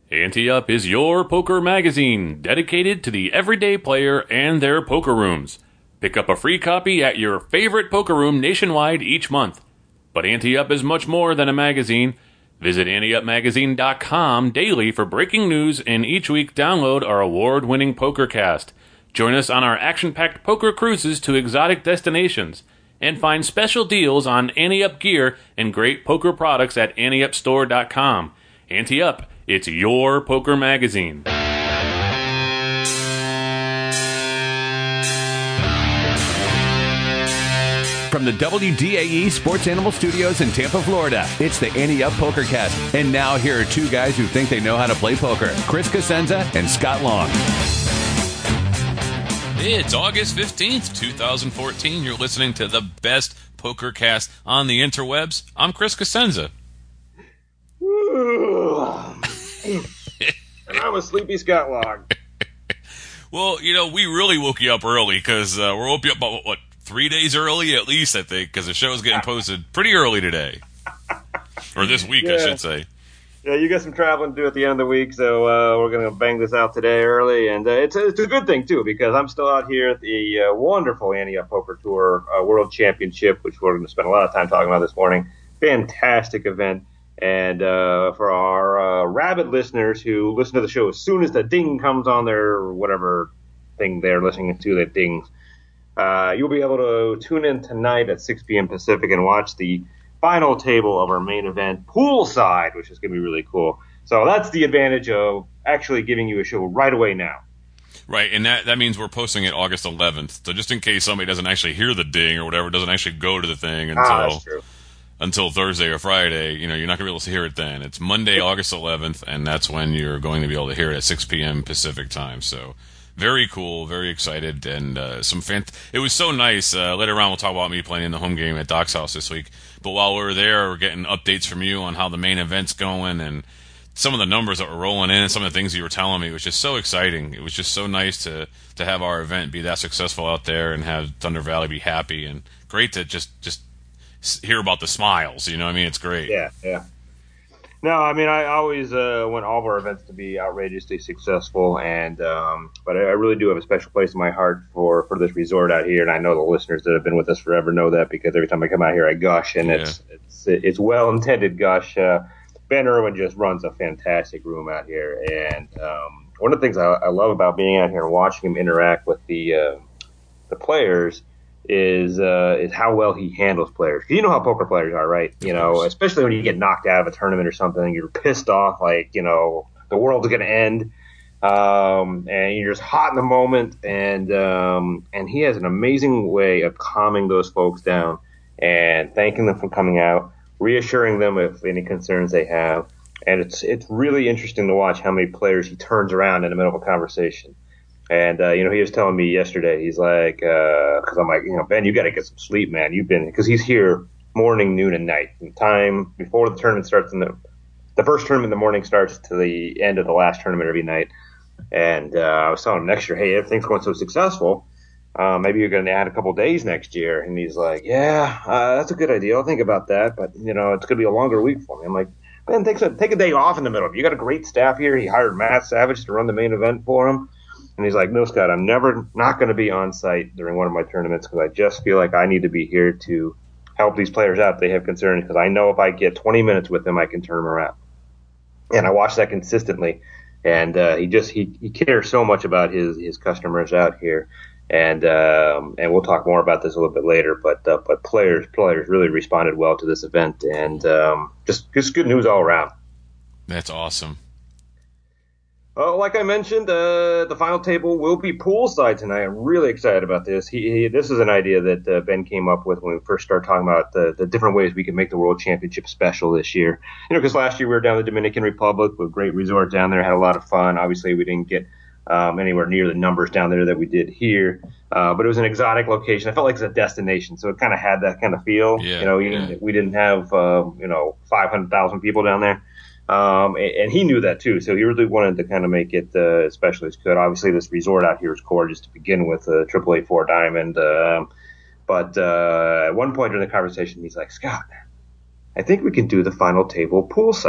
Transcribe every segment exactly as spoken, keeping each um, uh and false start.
Ante Up is your poker magazine dedicated to the everyday player and their poker rooms. Pick up a free copy at your favorite poker room nationwide each month. But Ante Up is much more than a magazine. Visit ante up magazine dot com daily for breaking news, and each week download our award-winning PokerCast. Join us on our action-packed poker cruises to exotic destinations, and find special deals on Ante Up gear and great poker products at ante up store dot com. Ante Up, it's your poker magazine. From the W D A E Sports Animal Studios in Tampa, Florida, it's the Ante Up PokerCast. And now here are two guys who think they know how to play poker, Chris Cosenza and Scott Long. It's August fifteenth, twenty fourteen. You're listening to the best PokerCast on the interwebs. I'm Chris Cosenza. And I'm a sleepy Scott Long. Well, you know, we really woke you up early because uh, we're woke you up about, what, three days early at least, I think, because the show's getting posted pretty early today. Or this week, yeah. I should say. Yeah, you got some traveling to do at the end of the week, so uh, we're going to bang this out today early. And uh, it's, a, it's a good thing, too, because I'm still out here at the uh, wonderful Ante Up Poker Tour uh, World Championship, which we're going to spend a lot of time talking about this morning. Fantastic event. And uh, for our uh, rabid listeners who listen to the show as soon as the ding comes on their whatever thing they're listening to that dings, uh, you'll be able to tune in tonight at six p.m. Pacific and watch the final table of our main event poolside, which is going to be really cool. So that's the advantage of actually giving you a show right away now. Right, and that, that means we're posting it August eleventh. So just in case somebody doesn't actually hear the ding or whatever, doesn't actually go to the thing until... Ah, that's true. Until Thursday or Friday, you know, you're not going to be able to hear it then. It's Monday, August eleventh, and that's when you're going to be able to hear it at six p.m. Pacific time. So very cool, very excited, and uh, some fan. It was so nice. Uh, later on, we'll talk about me playing in the home game at Doc's house this week. But while we were there, we're getting updates from you on how the main event's going and some of the numbers that were rolling in and some of the things you were telling me. It was just so exciting. It was just so nice to, to have our event be that successful out there and have Thunder Valley be happy, and great to just just hear about the smiles, you know what I mean? It's great. Yeah, yeah. No, I mean, I always uh, want all of our events to be outrageously successful, and um, but I really do have a special place in my heart for, for this resort out here, and I know the listeners that have been with us forever know that, because every time I come out here, I gush, and yeah. it's it's it's well-intended gush. Uh, Ben Irwin just runs a fantastic room out here, and um, one of the things I, I love about being out here and watching him interact with the uh, the players is uh, is how well he handles players. Because you know how poker players are, right? You know, especially when you get knocked out of a tournament or something, and you're pissed off, like, you know, the world's going to end, um, and you're just hot in the moment, and um, and he has an amazing way of calming those folks down and thanking them for coming out, reassuring them of any concerns they have, and it's it's really interesting to watch how many players he turns around in the middle of a conversation. And, uh, you know, he was telling me yesterday, he's like, uh, cause I'm like, you know, Ben, you got to get some sleep, man. You've been, cause he's here morning, noon, and night. And time before the tournament starts, in the, the first tournament in the morning starts to the end of the last tournament every night. And, uh, I was telling him next year, hey, everything's going so successful. Uh, maybe you're going to add a couple days next year. And he's like, yeah, uh, that's a good idea. I'll think about that. But, you know, it's going to be a longer week for me. I'm like, man, take a, take a day off in the middle. You got a great staff here. He hired Matt Savage to run the main event for him. And he's like, no, Scott, I'm never not going to be on site during one of my tournaments because I just feel like I need to be here to help these players out if they have concerns, because I know if I get twenty minutes with them, I can turn them around. And I watch that consistently. And uh, he just he, he cares so much about his, his customers out here. And um, and we'll talk more about this a little bit later. But uh, but players players really responded well to this event, and um, just just good news all around. That's awesome. Uh, like I mentioned, uh, the final table will be poolside tonight. I'm really excited about this. He, he this is an idea that uh, Ben came up with when we first started talking about the, the different ways we can make the World Championship special this year. You know, because last year we were down in the Dominican Republic with a great resort down there, had a lot of fun. Obviously, we didn't get um, anywhere near the numbers down there that we did here, uh, but it was an exotic location. I felt like it was a destination, so it kind of had that kind of feel. Yeah, you know, yeah. didn't, we didn't have uh, you know five hundred thousand people down there. Um, and, and he knew that too, so he really wanted to kind of make it uh, as special as he could. Obviously, this resort out here is gorgeous to begin with, a triple A four diamond. Um, but uh, at one point during the conversation, he's like, Scott, I think we can do the final table poolside.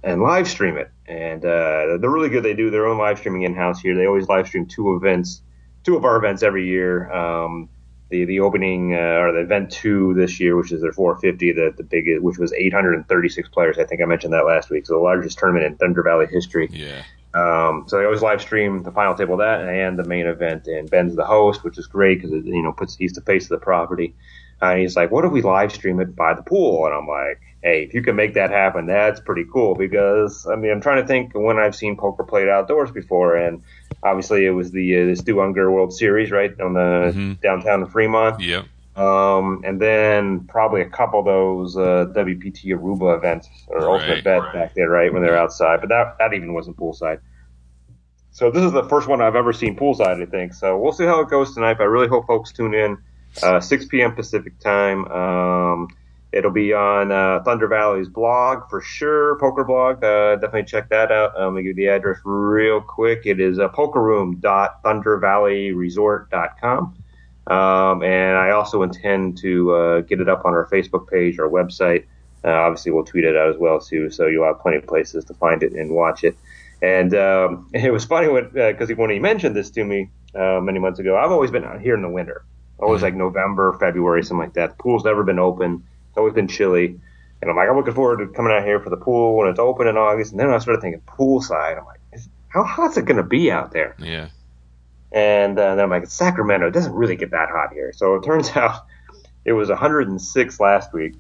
and live stream it. And uh, they're really good. They do their own live streaming in-house here. They always live stream two events, two of our events every year. Um, the the opening uh, or the event two this year, which is their four fifty, the the big, which was eight hundred thirty-six players. I think I mentioned that last week. So the largest tournament in Thunder Valley history. Yeah. Um, so they always live stream the final table of that and the main event. And Ben's the host, which is great because it you know puts he's the face of the property. Uh, and he's like, "What if we live stream it by the pool?" And I'm like, "Hey, if you can make that happen, that's pretty cool." Because I mean, I'm trying to think when I've seen poker played outdoors before, and obviously it was the uh, the Stu Unger World Series, right, on the mm-hmm. downtown in Fremont. Yep. Um, and then probably a couple of those uh, W P T Aruba events or right, Ultimate Bet right. back there, right, when they're outside. But that that even wasn't poolside. So this is the first one I've ever seen poolside, I think. So we'll see how it goes tonight. But I really hope folks tune in. Uh, six p.m. Pacific time. Um, it'll be on uh, Thunder Valley's blog for sure, poker blog. Uh, definitely check that out. Um, I'll give you the address real quick. It is uh, pokerroom dot thunder valley resort dot com. Um, and I also intend to uh, get it up on our Facebook page, our website. Uh, obviously, we'll tweet it out as well, too, so you'll have plenty of places to find it and watch it. And um, it was funny because uh, when he mentioned this to me uh, many months ago, I've always been out here in the winter. Always mm-hmm. like November, February, something like that. The pool's never been open. It's always been chilly. And I'm like, I'm looking forward to coming out here for the pool when it's open in August. And then I started thinking poolside. I'm like, how hot's it going to be out there? Yeah. And uh, then I'm like, it's Sacramento. It doesn't really get that hot here. So it turns out it was one hundred six last week.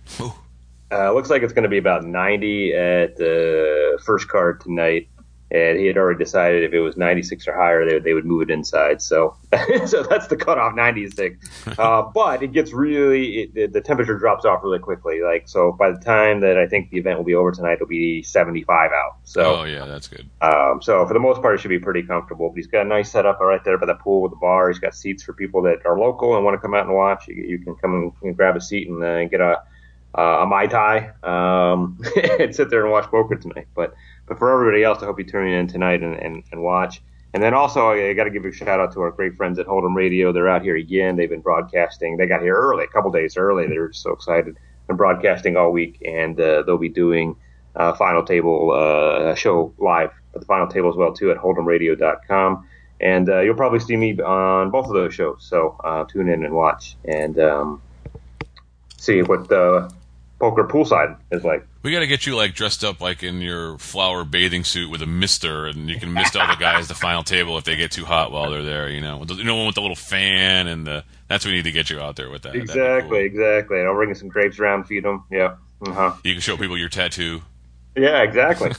Uh, looks like it's going to be about ninety at the first card tonight. And he had already decided if it was ninety-six or higher, they, they would move it inside. So so that's the cutoff, ninety-six. Uh, but it gets really, it, the temperature drops off really quickly. Like so by the time that I think the event will be over tonight, it'll be seventy-five out. So oh, yeah, that's good. Um, so for the most part, it should be pretty comfortable. But he's got a nice setup right there by the pool with the bar. He's got seats for people that are local and want to come out and watch. You, you can come and, and grab a seat and uh, get a, uh, a Mai Tai um, and sit there and watch poker tonight. But But for everybody else, I hope you tune in tonight and, and, and watch. And then also, I got to give a shout out to our great friends at Hold'em Radio. They're out here again. They've been broadcasting. They got here early, a couple days early. They were so excited. They're broadcasting all week, and uh, they'll be doing uh, Final Table uh, show live at the Final Table as well, too, at hold'em radio dot com. And uh, you'll probably see me on both of those shows. So uh, tune in and watch and um, see what the poker poolside is like. We got to get you like dressed up like in your flower bathing suit with a mister, and you can mist all the guys at the final table if they get too hot while they're there. You know, with the, you know, with the little fan and the. That's what we need to get you out there with that. Exactly, cool. exactly. And I'll bring you some grapes around, feed them. Yeah. Uh-huh. You can show people your tattoo. Yeah, exactly.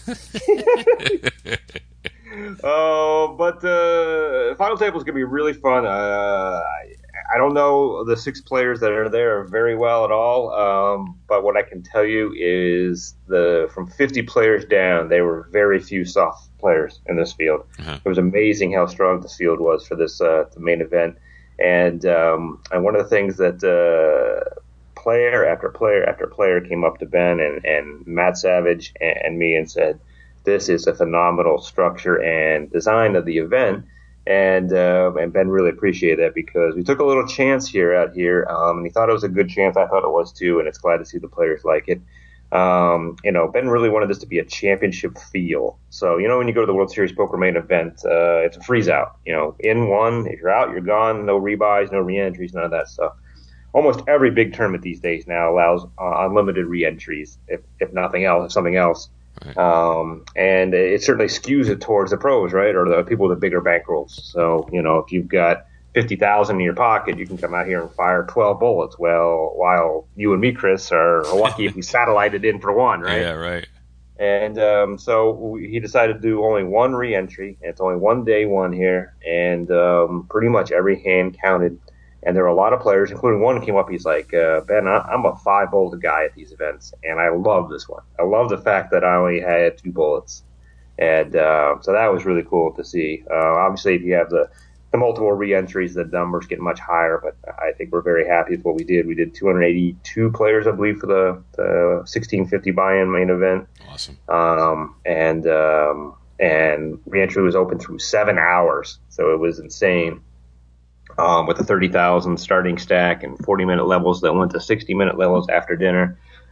Oh, uh, but uh, final table is going to be really fun. Uh, I, I don't know the six players that are there very well at all, um, but what I can tell you is the from fifty players down, there were very few soft players in this field. Uh-huh. It was amazing how strong this field was for this uh, the main event, and um, and one of the things that uh, player after player after player came up to Ben and, and Matt Savage and, and me and said, this is a phenomenal structure and design of the event. And uh, and Ben really appreciated that because we took a little chance here out here, um, and he thought it was a good chance. I thought it was too, and it's glad to see the players like it. Um, you know, Ben really wanted this to be a championship feel. So, you know, when you go to the World Series Poker main event, uh, it's a freeze out. You know, in one, if you're out, you're gone. No rebuys, no re-entries, none of that stuff. Almost every big tournament these days now allows uh, unlimited re-entries, if if nothing else, if something else. Right. Um, and it certainly skews it towards the pros, right, or the people with the bigger bankrolls. So, you know, if you've got fifty thousand in your pocket, you can come out here and fire twelve bullets. Well, while you and me, Chris, are lucky if we satellited in for one, right? Yeah, right. And um, so we, he decided to do only one re-entry. And it's only one day one here, and um, pretty much every hand counted. And there were a lot of players, including one who came up. He's like, uh, Ben, I'm a five bullet guy at these events, and I love this one. I love the fact that I only had two bullets. And uh, so that was really cool to see. Uh, obviously, if you have the, the multiple re-entries, the numbers get much higher, but I think we're very happy with what we did. We did two hundred eighty-two players, I believe, for the, the sixteen fifty buy-in main event. Awesome. Um, and, um, and re-entry was open through seven hours, so it was insane. Um, with a thirty thousand starting stack and forty minute levels that went to sixty minute levels after dinner.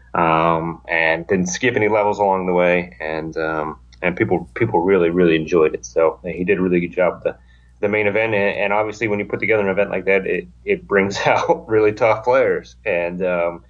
um, and didn't skip any levels along the way, and um, and people people really really enjoyed it. So he did a really good job with the the main event, and, and obviously when you put together an event like that, it it brings out really tough players. And um,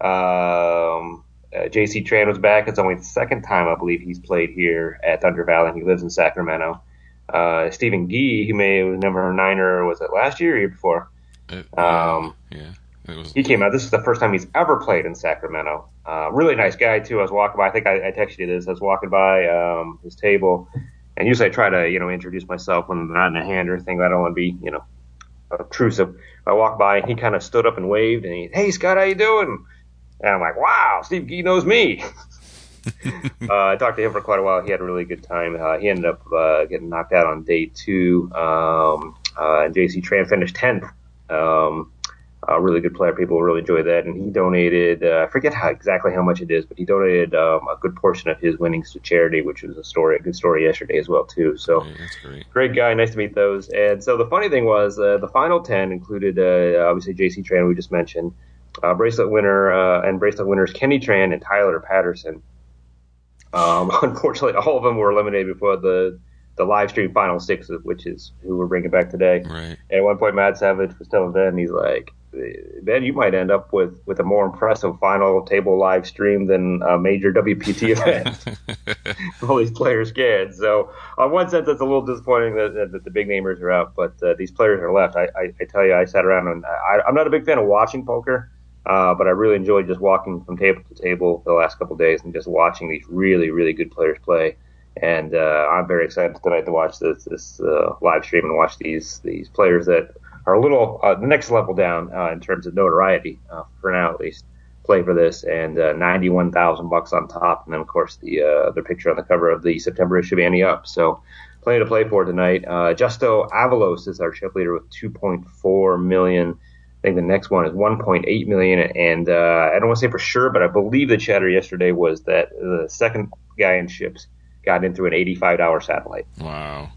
um, uh, J C Tran was back. It's only the second time I believe he's played here at Thunder Valley. He lives in Sacramento. Uh, Stephen Gee, who may have number niner, was it last year or year before? It, Um, yeah, it was. he came out. This is the first time he's ever played in Sacramento. Uh, really nice guy too. I was walking by. I think I, I texted you this. I was walking by um, his table, and usually I try to you know introduce myself when they're not in a hand or anything. I don't want to be you know obtrusive. I walked by, and he kind of stood up and waved, and he, hey Scott, how you doing? And I'm like, wow, Steve Gee knows me. uh, I talked to him for quite a while. He had a really good time. Uh, he ended up uh, getting knocked out on day two. Um, uh, and J C Tran finished tenth. Um, a really good player. People really enjoy that. And he donated, uh, I forget how exactly how much it is, but he donated um, a good portion of his winnings to charity, which was a story, a good story yesterday as well, too. So Yeah, that's great. Great guy. Nice to meet those. And so the funny thing was uh, the final ten included, uh, obviously, J C Tran, we just mentioned, uh, bracelet winner uh, and bracelet winners Kenny Tran and Tyler Patterson. Um, unfortunately, all of them were eliminated before the the live stream final six, which is who we're bringing back today. Right. And at one point, Matt Savage was telling Ben, he's like, Ben, you might end up with, with a more impressive final table live stream than a major W P T event. All these players scared. So, on one sense, it's a little disappointing that, that the big namers are out, but uh, these players are left. I, I, I tell you, I sat around and I, I'm not a big fan of watching poker. Uh, but I really enjoyed just walking from table to table for the last couple of days and just watching these really, really good players play. And uh, I'm very excited tonight to watch this, this uh, live stream and watch these these players that are a little uh, the next level down uh, in terms of notoriety uh, for now at least play for this. And uh, ninety-one thousand bucks on top, and then of course the uh, their picture on the cover of the September issue of Ante Up. So plenty to play for tonight. Uh, Justo Avalos is our chip leader with two point four million. I think the next one is one point eight million, and uh, I don't want to say for sure, but I believe the chatter yesterday was that the second guy in ships got in through an eighty-five dollars satellite. Wow,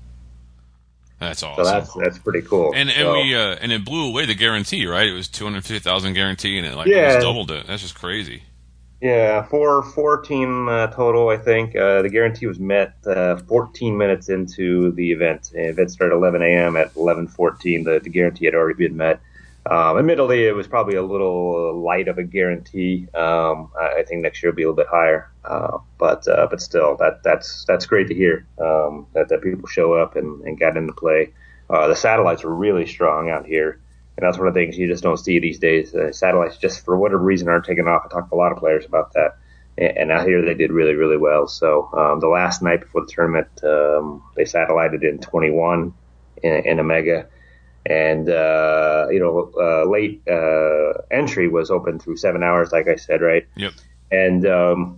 that's awesome. So that's that's pretty cool. And and so, we uh, and it blew away the guarantee, right? It was two hundred fifty thousand guarantee, and it like Yeah. almost doubled it. That's just crazy. yeah, four four team uh, total. I think uh, the guarantee was met uh, fourteen minutes into the event. The event started at eleven a.m. At eleven fourteen, the, the guarantee had already been met. Um, admittedly, it was probably a little light of a guarantee. Um, I, I think next year will be a little bit higher, uh, but uh, but still, that that's that's great to hear um, that that people show up and, and got into play. Uh, the satellites are really strong out here, and that's one of the things you just don't see these days. Uh, satellites, just for whatever reason, aren't taking off. I talked to a lot of players about that, and, and out here they did really really well. So um, the last night before the tournament, um, they satellited in twenty-one in, in a mega. And, uh, you know, uh, late uh, entry was open through seven hours, like I said, right? Yep. And um,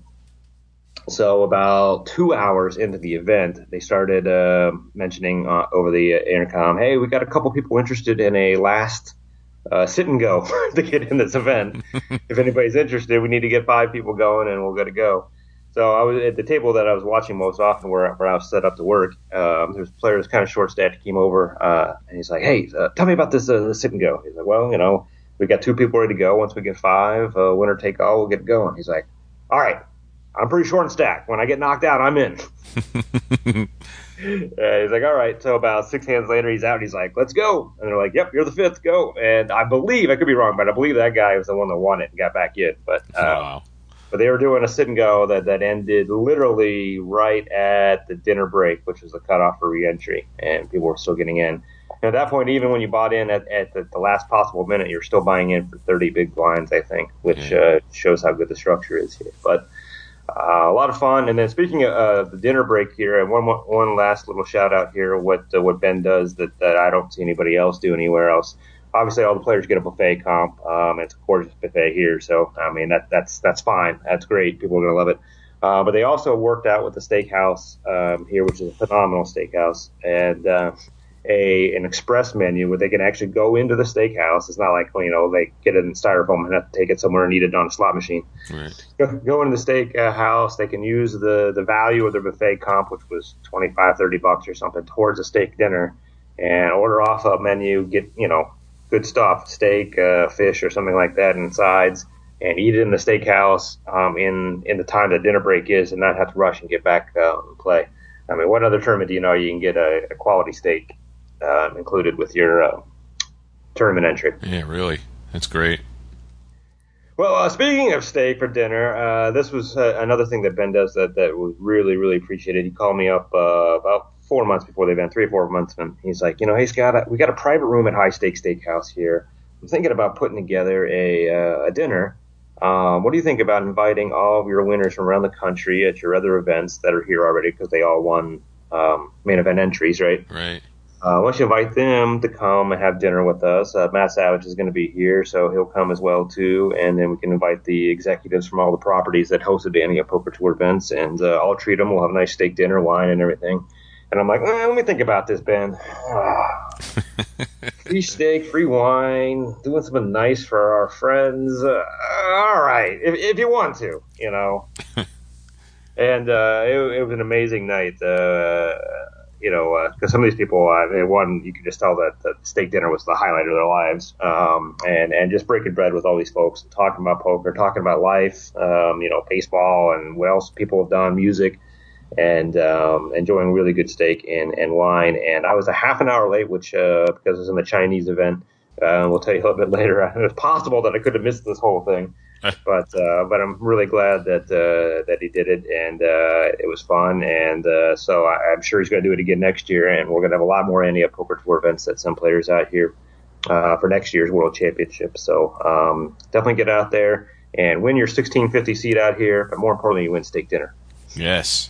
so about two hours into the event, they started uh, mentioning uh, over the intercom, hey, we got a couple people interested in a last uh, sit and go to get in this event. If anybody's interested, we need to get five people going and we'll get to go. So I was at the table that I was watching most often, where, where I was set up to work. Um, there's a player that's kind of short-staffed. He came over uh, and he's like, "Hey, uh, tell me about this, uh, this sit and go." He's like, "Well, you know, we got two people ready to go. Once we get five, uh, winner take all, we'll get going." He's like, "All right, I'm pretty short and stacked. When I get knocked out, I'm in." uh, he's like, "All right." So about six hands later, he's out. And he's like, "Let's go." And they're like, "Yep, you're the fifth. Go." And I believe, I could be wrong, but I believe that guy was the one that won it and got back in. But uh, Wow. But they were doing a sit and go that, that ended literally right at the dinner break, which was the cutoff for reentry, and people were still getting in. And at that point, even when you bought in at, at the, the last possible minute, you're still buying in for thirty big blinds, I think, which uh, shows how good the structure is here. But uh, a lot of fun. And then speaking of uh, the dinner break here, and one one last little shout out here, what uh, what Ben does that, that I don't see anybody else do anywhere else. Obviously, all the players get a buffet comp. Um, it's a gorgeous buffet here, so I mean that that's that's fine. That's great. People are gonna love it. Uh, but they also worked out with the steakhouse um, here, which is a phenomenal steakhouse, and uh, a an express menu where they can actually go into the steakhouse. It's not like, you know, they get it in styrofoam and have to take it somewhere and eat it on a slot machine. Right. Go, go into the steak uh, house. They can use the the value of their buffet comp, which was twenty-five, thirty bucks or something, towards a steak dinner, and order off a menu. Get, you know, good stuff, steak, uh, fish, or something like that, and sides, and eat it in the steakhouse um, in in the time that dinner break is, and not have to rush and get back uh, and play. I mean, what other tournament do you know you can get a, a quality steak uh, included with your uh, tournament entry? Yeah, really. That's great. Well, uh, speaking of steak for dinner, uh, this was uh, another thing that Ben does that, that was really, really appreciated. He called me up uh, about four months before the event, three or four months, and he's like, you know, hey, Scott, we got a private room at High Steak Steakhouse here. I'm thinking about putting together a, uh, a dinner. Um, what do you think about inviting all of your winners from around the country at your other events that are here already, because they all won um, main event entries, right? Right. Uh, why don't you invite them to come and have dinner with us? Uh, Matt Savage is going to be here, so he'll come as well, too. And then we can invite the executives from all the properties that hosted the Ante Up Poker Tour events, and uh, I'll treat them. We'll have a nice steak dinner, wine, and everything. And I'm like, eh, let me think about this, Ben. Free steak, free wine, doing something nice for our friends. Uh, all right, if, if you want to, you know. And uh, it, it was an amazing night. Uh, You know, because uh, some of these people, uh, I mean, one, you could just tell that the steak dinner was the highlight of their lives, um, and and just breaking bread with all these folks, talking about poker, talking about life, um, you know, baseball, and what else people have done, music, and um, enjoying really good steak and, and wine. And I was a half an hour late, which uh, because it was in the Chinese event. Uh, we'll tell you a little bit later. It was possible that I could have missed this whole thing. But uh, but I'm really glad that uh, that he did it, and uh, it was fun, and uh, so I, I'm sure he's going to do it again next year, and we're going to have a lot more Ante Up Poker Tour events that send players out here uh, for next year's World Championship. So um, definitely get out there and win your sixteen fifty seat out here, but more importantly, you win steak dinner. Yes.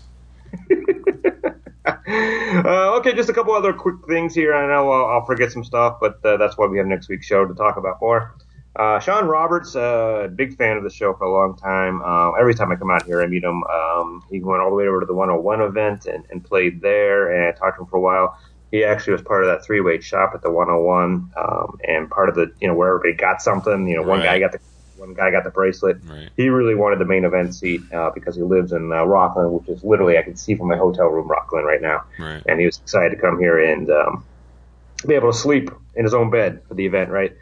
uh, okay, just a couple other quick things here. I know I'll, I'll forget some stuff, but uh, that's why we have next week's show to talk about more. Uh, Sean Roberts, uh, big fan of the show for a long time. Uh, every time I come out here, I meet him. Um, he went all the way over to the one oh one event and, and played there, and I talked to him for a while. He actually was part of that three-way shop at the one oh one, um, and part of the, you know, where everybody got something. You know, one Right. guy got the one guy got the bracelet. Right. He really wanted the main event seat uh, because he lives in uh, Rockland, which is literally I can see from my hotel room, Rockland, right now. Right. And he was excited to come here and um, be able to sleep in his own bed for the event, right?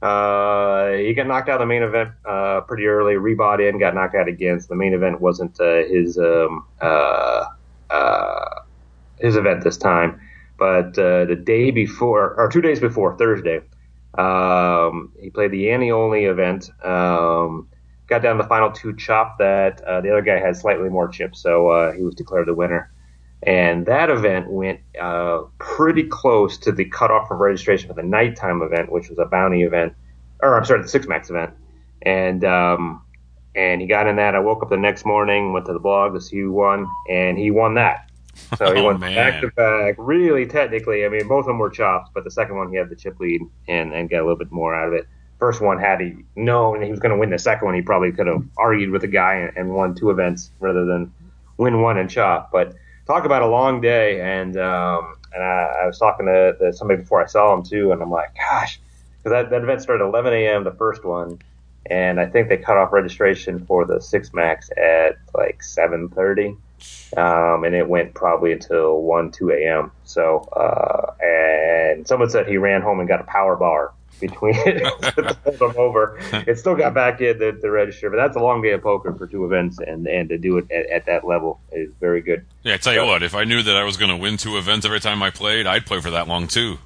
Uh, he got knocked out of the main event uh, pretty early, rebought in, got knocked out again. So the main event wasn't uh, his um, uh, uh, his event this time. But uh, the day before, or two days before, Thursday, um, he played the Ante only event. Um, got down to the final two chop that uh, the other guy had slightly more chips, so uh, he was declared the winner. And that event went uh, pretty close to the cutoff for registration for the nighttime event, which was a bounty event, or I'm sorry, the Six Max event. And um, and he got in that. I woke up the next morning, went to the blog to see who won, and he won that. So he Oh, went man. back to back. Really, technically, I mean, both of them were chops, but the second one he had the chip lead and, and got a little bit more out of it. First one, had he known he was going to win the second one, he probably could have argued with the guy and, and won two events rather than win one and chop. But talk about a long day, and um, and I, I was talking to, to somebody before I saw him too, and I'm like, gosh, because that, that event started at eleven a.m. the first one, and I think they cut off registration for the Six Max at like seven thirty, um, and it went probably until one, two a.m. So, uh, and someone said he ran home and got a power bar between to hold him over. It still got back in the, the register, but that's a long day of poker for two events, and, and to do it at, at that level is very good. Yeah, I tell you what, if I knew that I was going to win two events every time I played, I'd play for that long too.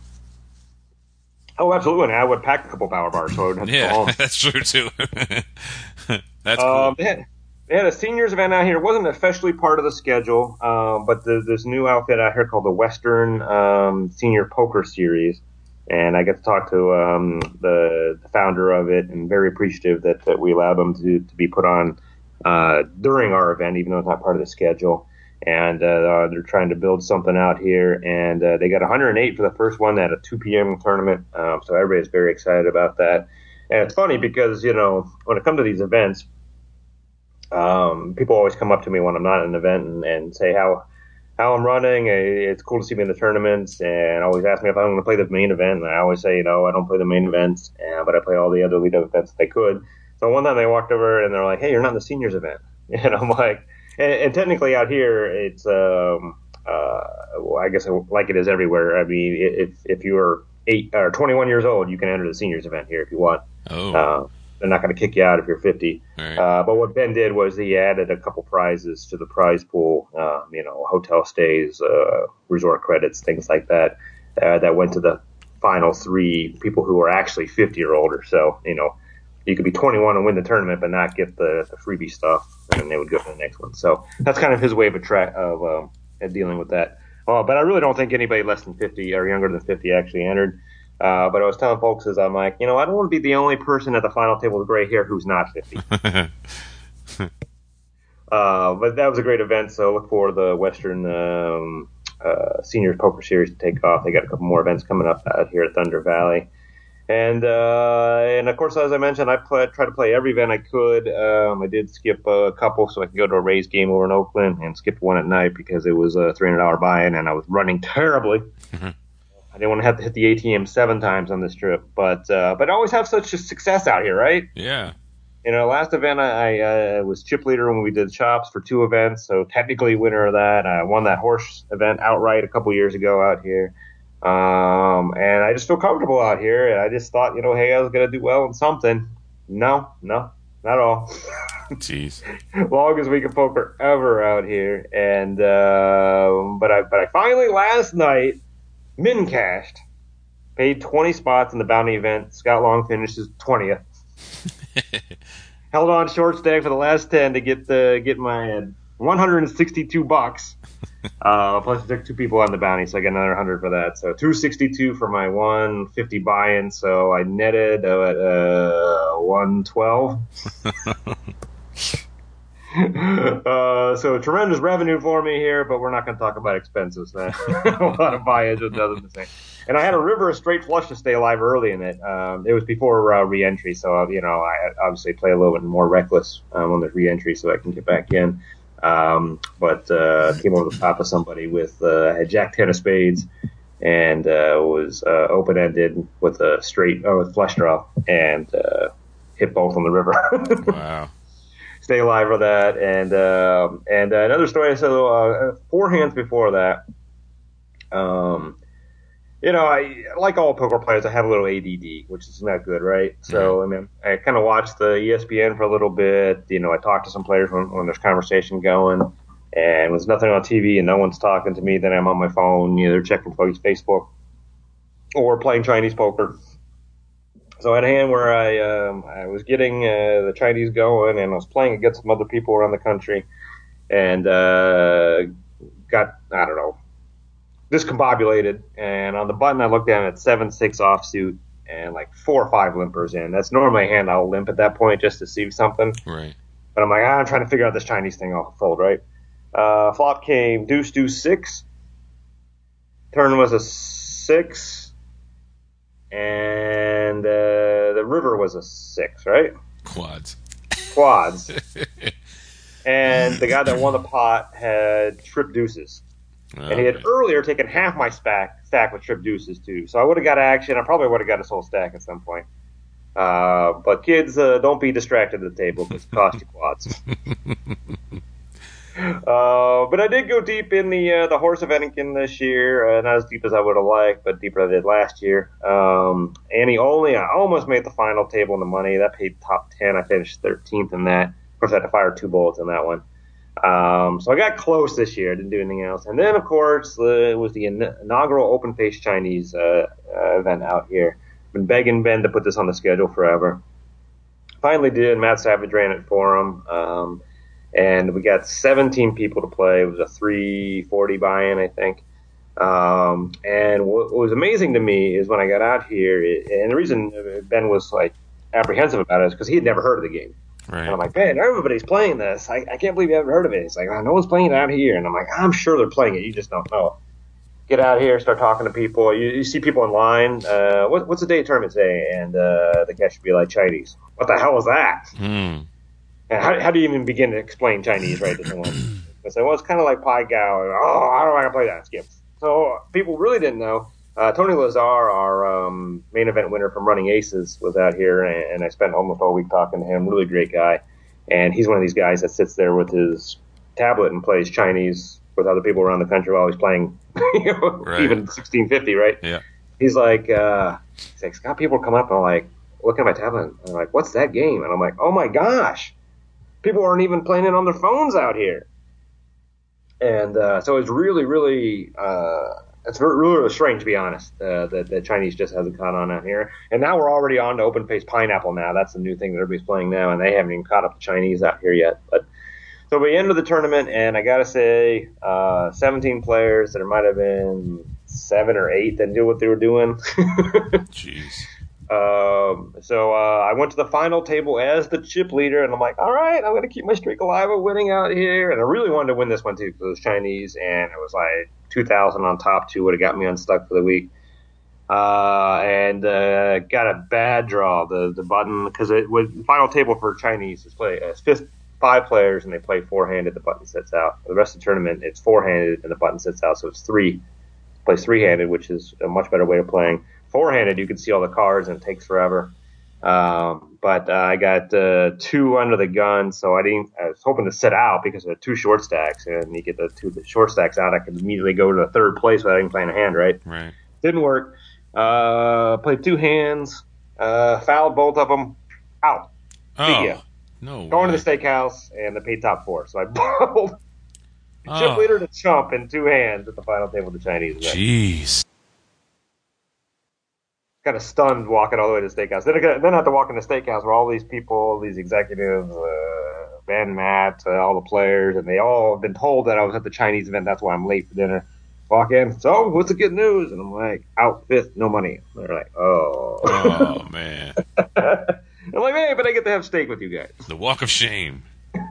Oh, absolutely. And I would pack a couple power bars so I wouldn't have to go Yeah, home. that's true too. That's cool. Um, they, had, they had a seniors event out here. It wasn't officially part of the schedule, uh, but the, this new outfit out here called the Western um, Senior Poker Series. And I get to talk to um, the, the founder of it, and very appreciative that, that we allowed them to, to be put on uh, during our event, even though it's not part of the schedule. And uh, they're trying to build something out here. And uh, they got one hundred eight for the first one at a two p.m. tournament. Um, so everybody's very excited about that. And it's funny because, you know, when it comes to these events, um, people always come up to me when I'm not at an event and, and say how how I'm running. It's cool to see me in the tournaments, and always ask me if I'm going to play the main event. And I always say, you know, I don't play the main events, uh, but I play all the other lead events that they could. So one time they walked over and they're like, hey, you're not in the seniors event. And I'm like, and, and technically out here, it's, um, uh, well, I guess like it is everywhere. I mean, if, if you're eight or twenty-one years old, you can enter the seniors event here if you want. Oh. Uh, they're not going to kick you out if you're fifty. Right. Uh, but what Ben did was he added a couple prizes to the prize pool, um, you know, hotel stays, uh, resort credits, things like that, uh, that went to the final three people who were actually fifty or older. So, you know, you could be twenty-one and win the tournament, but not get the, the freebie stuff, and they would go to the next one. So that's kind of his way of, attra- of um, dealing with that. Uh, but I really don't think anybody less than fifty or younger than fifty actually entered. Uh, but I was telling folks as I'm like, you know, I don't want to be the only person at the final table with gray hair who's not fifty. uh, but that was a great event, so look forward to the Western um, uh, Seniors Poker Series to take off. They got a couple more events coming up out here at Thunder Valley. And, uh, and of course, as I mentioned, I play, tried to play every event I could. Um, I did skip a couple so I could go to a Rays game over in Oakland, and skipped one at night because it was a three hundred dollars buy-in, and I was running terribly. Mm-hmm. I didn't want to have to hit the A T M seven times on this trip, but uh, but I always have such a success out here, right? Yeah. You know, last event I, I uh, was chip leader when we did chops for two events, so technically winner of that. I won that horse event outright a couple years ago out here. Um, and I just feel comfortable out here, and I just thought, you know, hey, I was going to do well in something. No, no, not at all. Jeez. Longest week of poker ever out here. And, uh, but I, but I finally last night min cashed, paid twenty spots in the bounty event. Scott Long finishes twentieth. Held on short stack for the last ten to get the, get my one hundred sixty-two bucks. Uh, plus I took two people on the bounty, so I got another one hundred for that. So two sixty-two for my one fifty buy-in, so I netted at uh, one twelve. uh, so tremendous revenue for me here, but we're not going to talk about expenses. Man. A lot of buy-ins just doesn't the same. And I had a river of straight flush to stay alive early in it. Um, it was before uh, re-entry, so you know I obviously play a little bit more reckless um, on the re-entry so I can get back in. Um, but uh, came over the top of somebody with uh, had Jack ten of spades and uh, was uh, open ended with a straight oh, with flush draw and uh, hit both on the river. Wow. Stay alive for that, and um, and uh, another story. So uh, four hands before that, um, you know, I like all poker players, I have a little A D D, which is not good, right? So I mean, I kind of watched the E S P N for a little bit. You know, I talked to some players when, when there's conversation going, and there's nothing on T V and no one's talking to me. Then I'm on my phone, either checking folks' Facebook or playing Chinese poker. So I had a hand where I um, I was getting uh, the Chinese going, and I was playing against some other people around the country, and uh, got, I don't know, discombobulated. And on the button, I looked down at seven six offsuit and like four or five limpers in. That's normally a hand I'll limp at that point just to see something. Right. But I'm like, ah, I'm trying to figure out this Chinese thing off the fold, right? Uh, flop came deuce, deuce, six. Turn was a six. And uh, the river was a six, right? Quads. Quads. And the guy that won the pot had trip deuces. Oh, and he had man. earlier taken half my stack, stack with trip deuces, too. So I would have got action. I probably would have got his whole stack at some point. Uh, but kids, uh, don't be distracted at the table because it costs you quads. Uh, but I did go deep in the uh, the horse event again this year. Uh, not as deep as I would have liked, but deeper than I did last year. Um, Annie only, I almost made the final table in the money. That paid top ten. I finished thirteenth in that. Of course, I had to fire two bullets in that one. Um, so I got close this year. I didn't do anything else. And then, of course, uh, it was the in- inaugural Open Face Chinese uh, uh, event out here. Been begging Ben to put this on the schedule forever. Finally did. Matt Savage ran it for him. Um, And we got seventeen people to play. It was a three forty buy-in, I think. Um, and what was amazing to me is when I got out here, it, and the reason Ben was like apprehensive about it is because he had never heard of the game. Right. And I'm like, Ben, everybody's playing this. I, I can't believe you haven't heard of it. He's like, oh, no one's playing it out here. And I'm like, I'm sure they're playing it. You just don't know. Get out here, start talking to people. You, you see people in line. Uh, what, what's the day of tournament today? And uh, the guy should be like, Chinese. What the hell is that? Hmm. And how, how do you even begin to explain Chinese, right, to someone? I say, well, it's kind of like Pai Gow. And, oh, how do I play that? Skip. So people really didn't know. Uh, Tony Lazar, our um, main event winner from Running Aces, was out here, and, and I spent almost all week talking to him. Really great guy. And he's one of these guys that sits there with his tablet and plays Chinese with other people around the country while he's playing, you know, right. even sixteen fifty, right? Yeah. He's like, uh, he's like, Scott, people come up and are like, looking at my tablet, and I'm like, what's that game? And I'm like, oh my gosh, people aren't even playing it on their phones out here. And uh, so it's really, really, uh, it's really, really strange, to be honest, uh, that the Chinese just hasn't caught on out here. And now we're already on to Open Face Pineapple now. That's the new thing that everybody's playing now, and they haven't even caught up the Chinese out here yet. But so we ended the tournament, and I got to say, uh, seventeen players. There might have been seven or eight that knew what they were doing. Jeez. Um, so uh, I went to the final table as the chip leader, and I'm like, all right, I'm going to keep my streak alive of winning out here. And I really wanted to win this one, too, because it was Chinese, and it was like two thousand on top two would have got me unstuck for the week. Uh, and uh, got a bad draw, the the button, because it was the final table for Chinese is play uh, fifth, five players, and they play four-handed, the button sits out. For the rest of the tournament, it's four-handed, and the button sits out, so it's three. Plays three-handed, which is a much better way of playing. Four-handed, you can see all the cards, and it takes forever. Um, but uh, I got uh, two under the gun, so I didn't. I was hoping to sit out because of the two short stacks, and you get the two the short stacks out, I could immediately go to the third place without even playing a hand, right? Right. Didn't work. Uh, played two hands, uh, fouled both of them, out. Oh, See ya. no Going way. to the steakhouse, and the paid top four. So I bubbled Oh. chip leader to chump in two hands at the final table of the Chinese event. Jeez. Kind of stunned walking all the way to the steakhouse. Then I, got, then I had to walk in the steakhouse where all these people, these executives, uh, Ben, Matt, uh, all the players, and they all have been told that I was at the Chinese event. That's why I'm late for dinner. Walk in. So, what's the good news? And I'm like, out fifth, no money. They're like, oh. Oh, man. I'm like, hey, but I get to have steak with you guys. The walk of shame.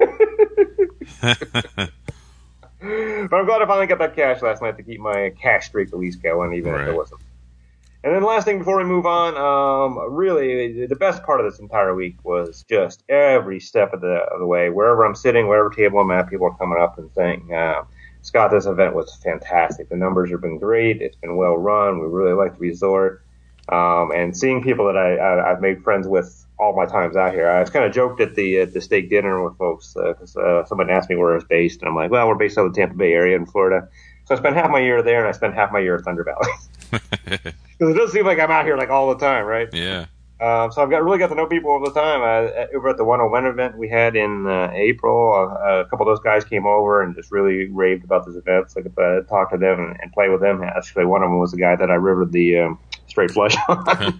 But I'm glad I finally got that cash last night to keep my cash streak at least going, even Right. if it wasn't. And then the last thing before we move on, um, really the best part of this entire week was just every step of the of the way. Wherever I'm sitting, wherever table I'm at, people are coming up and saying, uh, Scott, this event was fantastic. The numbers have been great. It's been well run. We really like the resort. Um, and seeing people that I, I, I've made friends with all my times out here. I was kind of joked at the at the steak dinner with folks because uh, uh, somebody asked me where I was based, and I'm like, well, we're based out of the Tampa Bay area in Florida. So I spent half my year there, and I spent half my year at Thunder Valley. Because it does seem like I'm out here like all the time, right? Yeah. Um, so I've got really got to know people all the time. I, over at the one oh one event we had in uh, April, uh, a couple of those guys came over and just really raved about this event. So I could uh, talk to them and, and play with them. Actually, one of them was the guy that I rivered the um, straight flush on.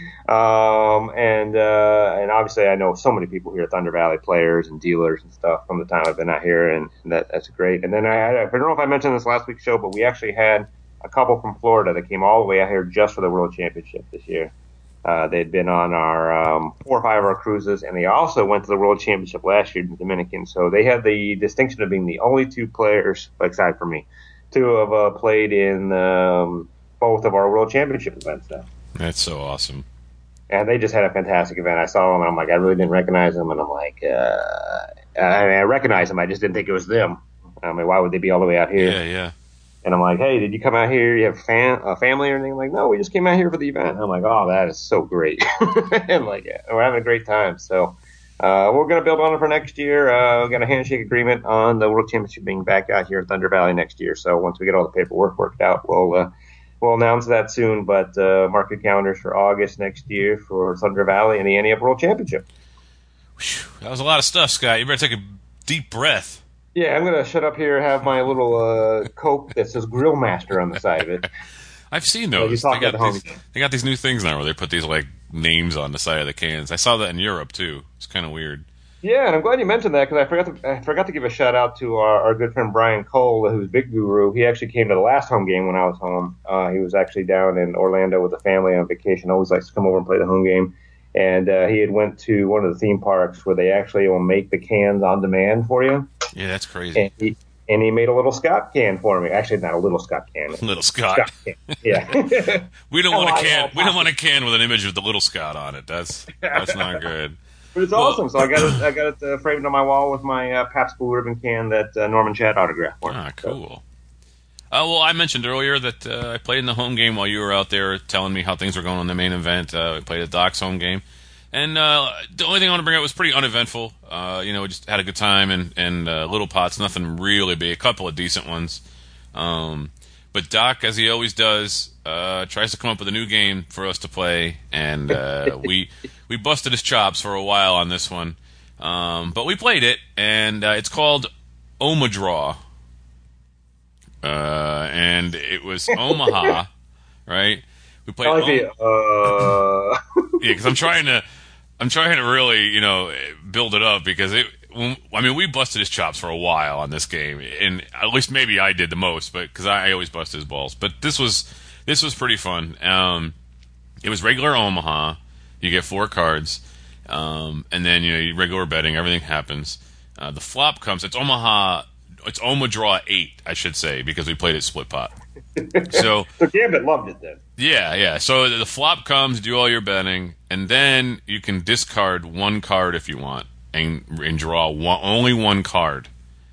um, and uh, and obviously I know so many people here at Thunder Valley, players and dealers and stuff from the time I've been out here, and, and that, that's great. And then I, I don't know if I mentioned this last week's show, but we actually had a couple from Florida that came all the way out here just for the World Championship this year. Uh, they'd been on our um, four or five of our cruises, and they also went to the World Championship last year in the Dominican. So they had the distinction of being the only two players, aside from me, to have uh, played in um, both of our World Championship events now. That's so awesome. And they just had a fantastic event. I saw them, and I'm like, I really didn't recognize them, and I'm like, uh, I, mean, I recognized them, I just didn't think it was them. I mean, why would they be all the way out here? Yeah, yeah. And I'm like, hey, did you come out here? You have a, fan, a family or anything? I'm like, no, we just came out here for the event. And I'm like, oh, that is so great. And like, yeah, we're having a great time. So uh, we're going to build on it for next year. Uh, we got a handshake agreement on the World Championship being back out here at Thunder Valley next year. So once we get all the paperwork worked out, we'll uh, we'll announce that soon. But uh, mark your calendars for August next year for Thunder Valley and the N E F World Championship. Whew, that was a lot of stuff, Scott. You better take a deep breath. Yeah, I'm going to shut up here and have my little uh, Coke that says Grill Master on the side of it. I've seen Well, you those. talk they, got about the these, home game. they got these new things now where they put these like names on the side of the cans. I saw that in Europe too. It's kind of weird. Yeah, and I'm glad you mentioned that because I forgot to I forgot to give a shout out to our, our good friend Brian Cole, who's Big Guru. He actually came to the last home game when I was home. Uh, he was actually down in Orlando with the family on vacation. Always likes to come over and play the home game. And uh, he had went to one of the theme parks where they actually will make the cans on demand for you. Yeah, that's crazy. And he and he made a little Scott can for me. Actually, not a little Scott can. Little Scott. Scott can. Yeah. We don't Oh, want a I can. know. We don't want a can with an image of the Little Scott on it. That's that's not good. But it's Well- awesome. So I got it. I got it uh, framed on my wall with my uh, Pabst Blue Ribbon can that uh, Norman Chad autographed for me. Ah, cool. Uh, well, I mentioned earlier that uh, I played in the home game while you were out there telling me how things were going in the main event. Uh, I played at Doc's home game. And uh, the only thing I want to bring up was pretty uneventful. Uh, you know, we just had a good time and, and uh, little pots, nothing really big, a couple of decent ones. Um, But Doc, as he always does, uh, tries to come up with a new game for us to play, and uh, we we busted his chops for a while on this one. Um, but we played it, and uh, it's called Omadraw. Uh, and it was Omaha, right? We played. I like the, uh... yeah, because I'm trying to, I'm trying to really, you know, build it up because it. I mean, we busted his chops for a while on this game, and at least maybe I did the most, but because I, I always bust his balls. But this was this was pretty fun. Um, it was regular Omaha. You get four cards, um, and then you know regular betting. Everything happens. Uh, the flop comes. It's Omaha. It's Omadraw eight, I should say, because we played it split pot. So, so Gambit loved it then. Yeah, yeah. So the flop comes, do all your betting, and then you can discard one card if you want. And, and draw one, only one card,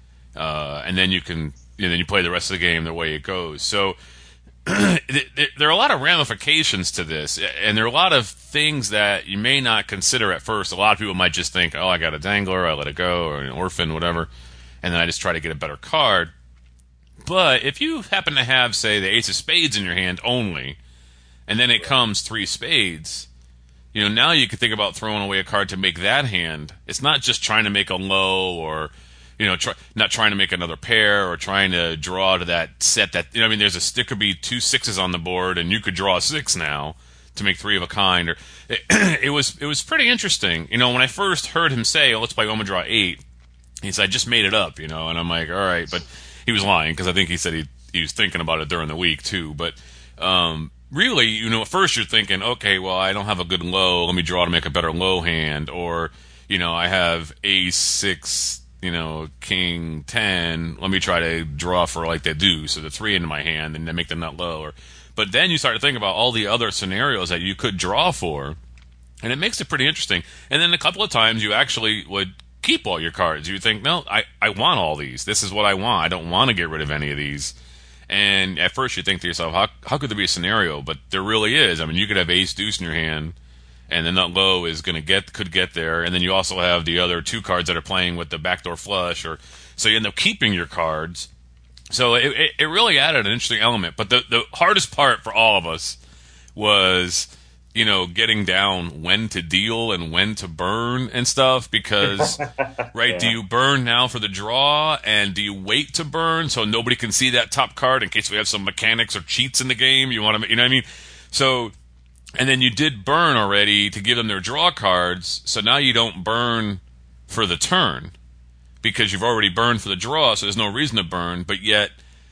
uh, and then you can, and then you play the rest of the game the way it goes. So there are a lot of ramifications to this, and there are a lot of things that you may not consider at first. A lot of people might just think, "Oh, I got a dangler, I let it go, or an orphan, whatever," and then I just try to get a better card. But if you happen to have, say, the ace of spades in your hand only, and then it comes three spades. You know, now you could think about throwing away a card to make that hand. It's not just trying to make a low or, you know, try, not trying to make another pair or trying to draw to that set that, you know, I mean, there's a, there could be two sixes on the board and you could draw a six now to make three of a kind. Or it, it was it was pretty interesting. You know, when I first heard him say, oh, let's play Omadraw eight, he said, I just made it up, you know, and I'm like, all right. But he was lying because I think he said he, he was thinking about it during the week too. But, um, really, you know, at first you're thinking, okay, well, I don't have a good low. Let me draw to make a better low hand. Or, you know, I have ace, six, you know, king, ten. Let me try to draw for like the deuce, so the three into my hand, and then make the nut low. Or, but then you start to think about all the other scenarios that you could draw for, and it makes it pretty interesting. And then a couple of times you actually would keep all your cards. You think, no, I, I want all these. This is what I want. I don't want to get rid of any of these. And at first you think to yourself, how how could there be a scenario? But there really is. I mean, you could have ace deuce in your hand, and then that low is going to get could get there, and then you also have the other two cards that are playing with the backdoor flush, or so you end up keeping your cards. So it it, it really added an interesting element. But the the hardest part for all of us was, you know, getting down when to deal and when to burn and stuff, because, right, yeah. Do you burn now for the draw, and do you wait to burn so nobody can see that top card in case we have some mechanics or cheats in the game? You want to, you know what I mean? So, and then you did burn already to give them their draw cards, so now you don't burn for the turn because you've already burned for the draw, so there's no reason to burn, but yet,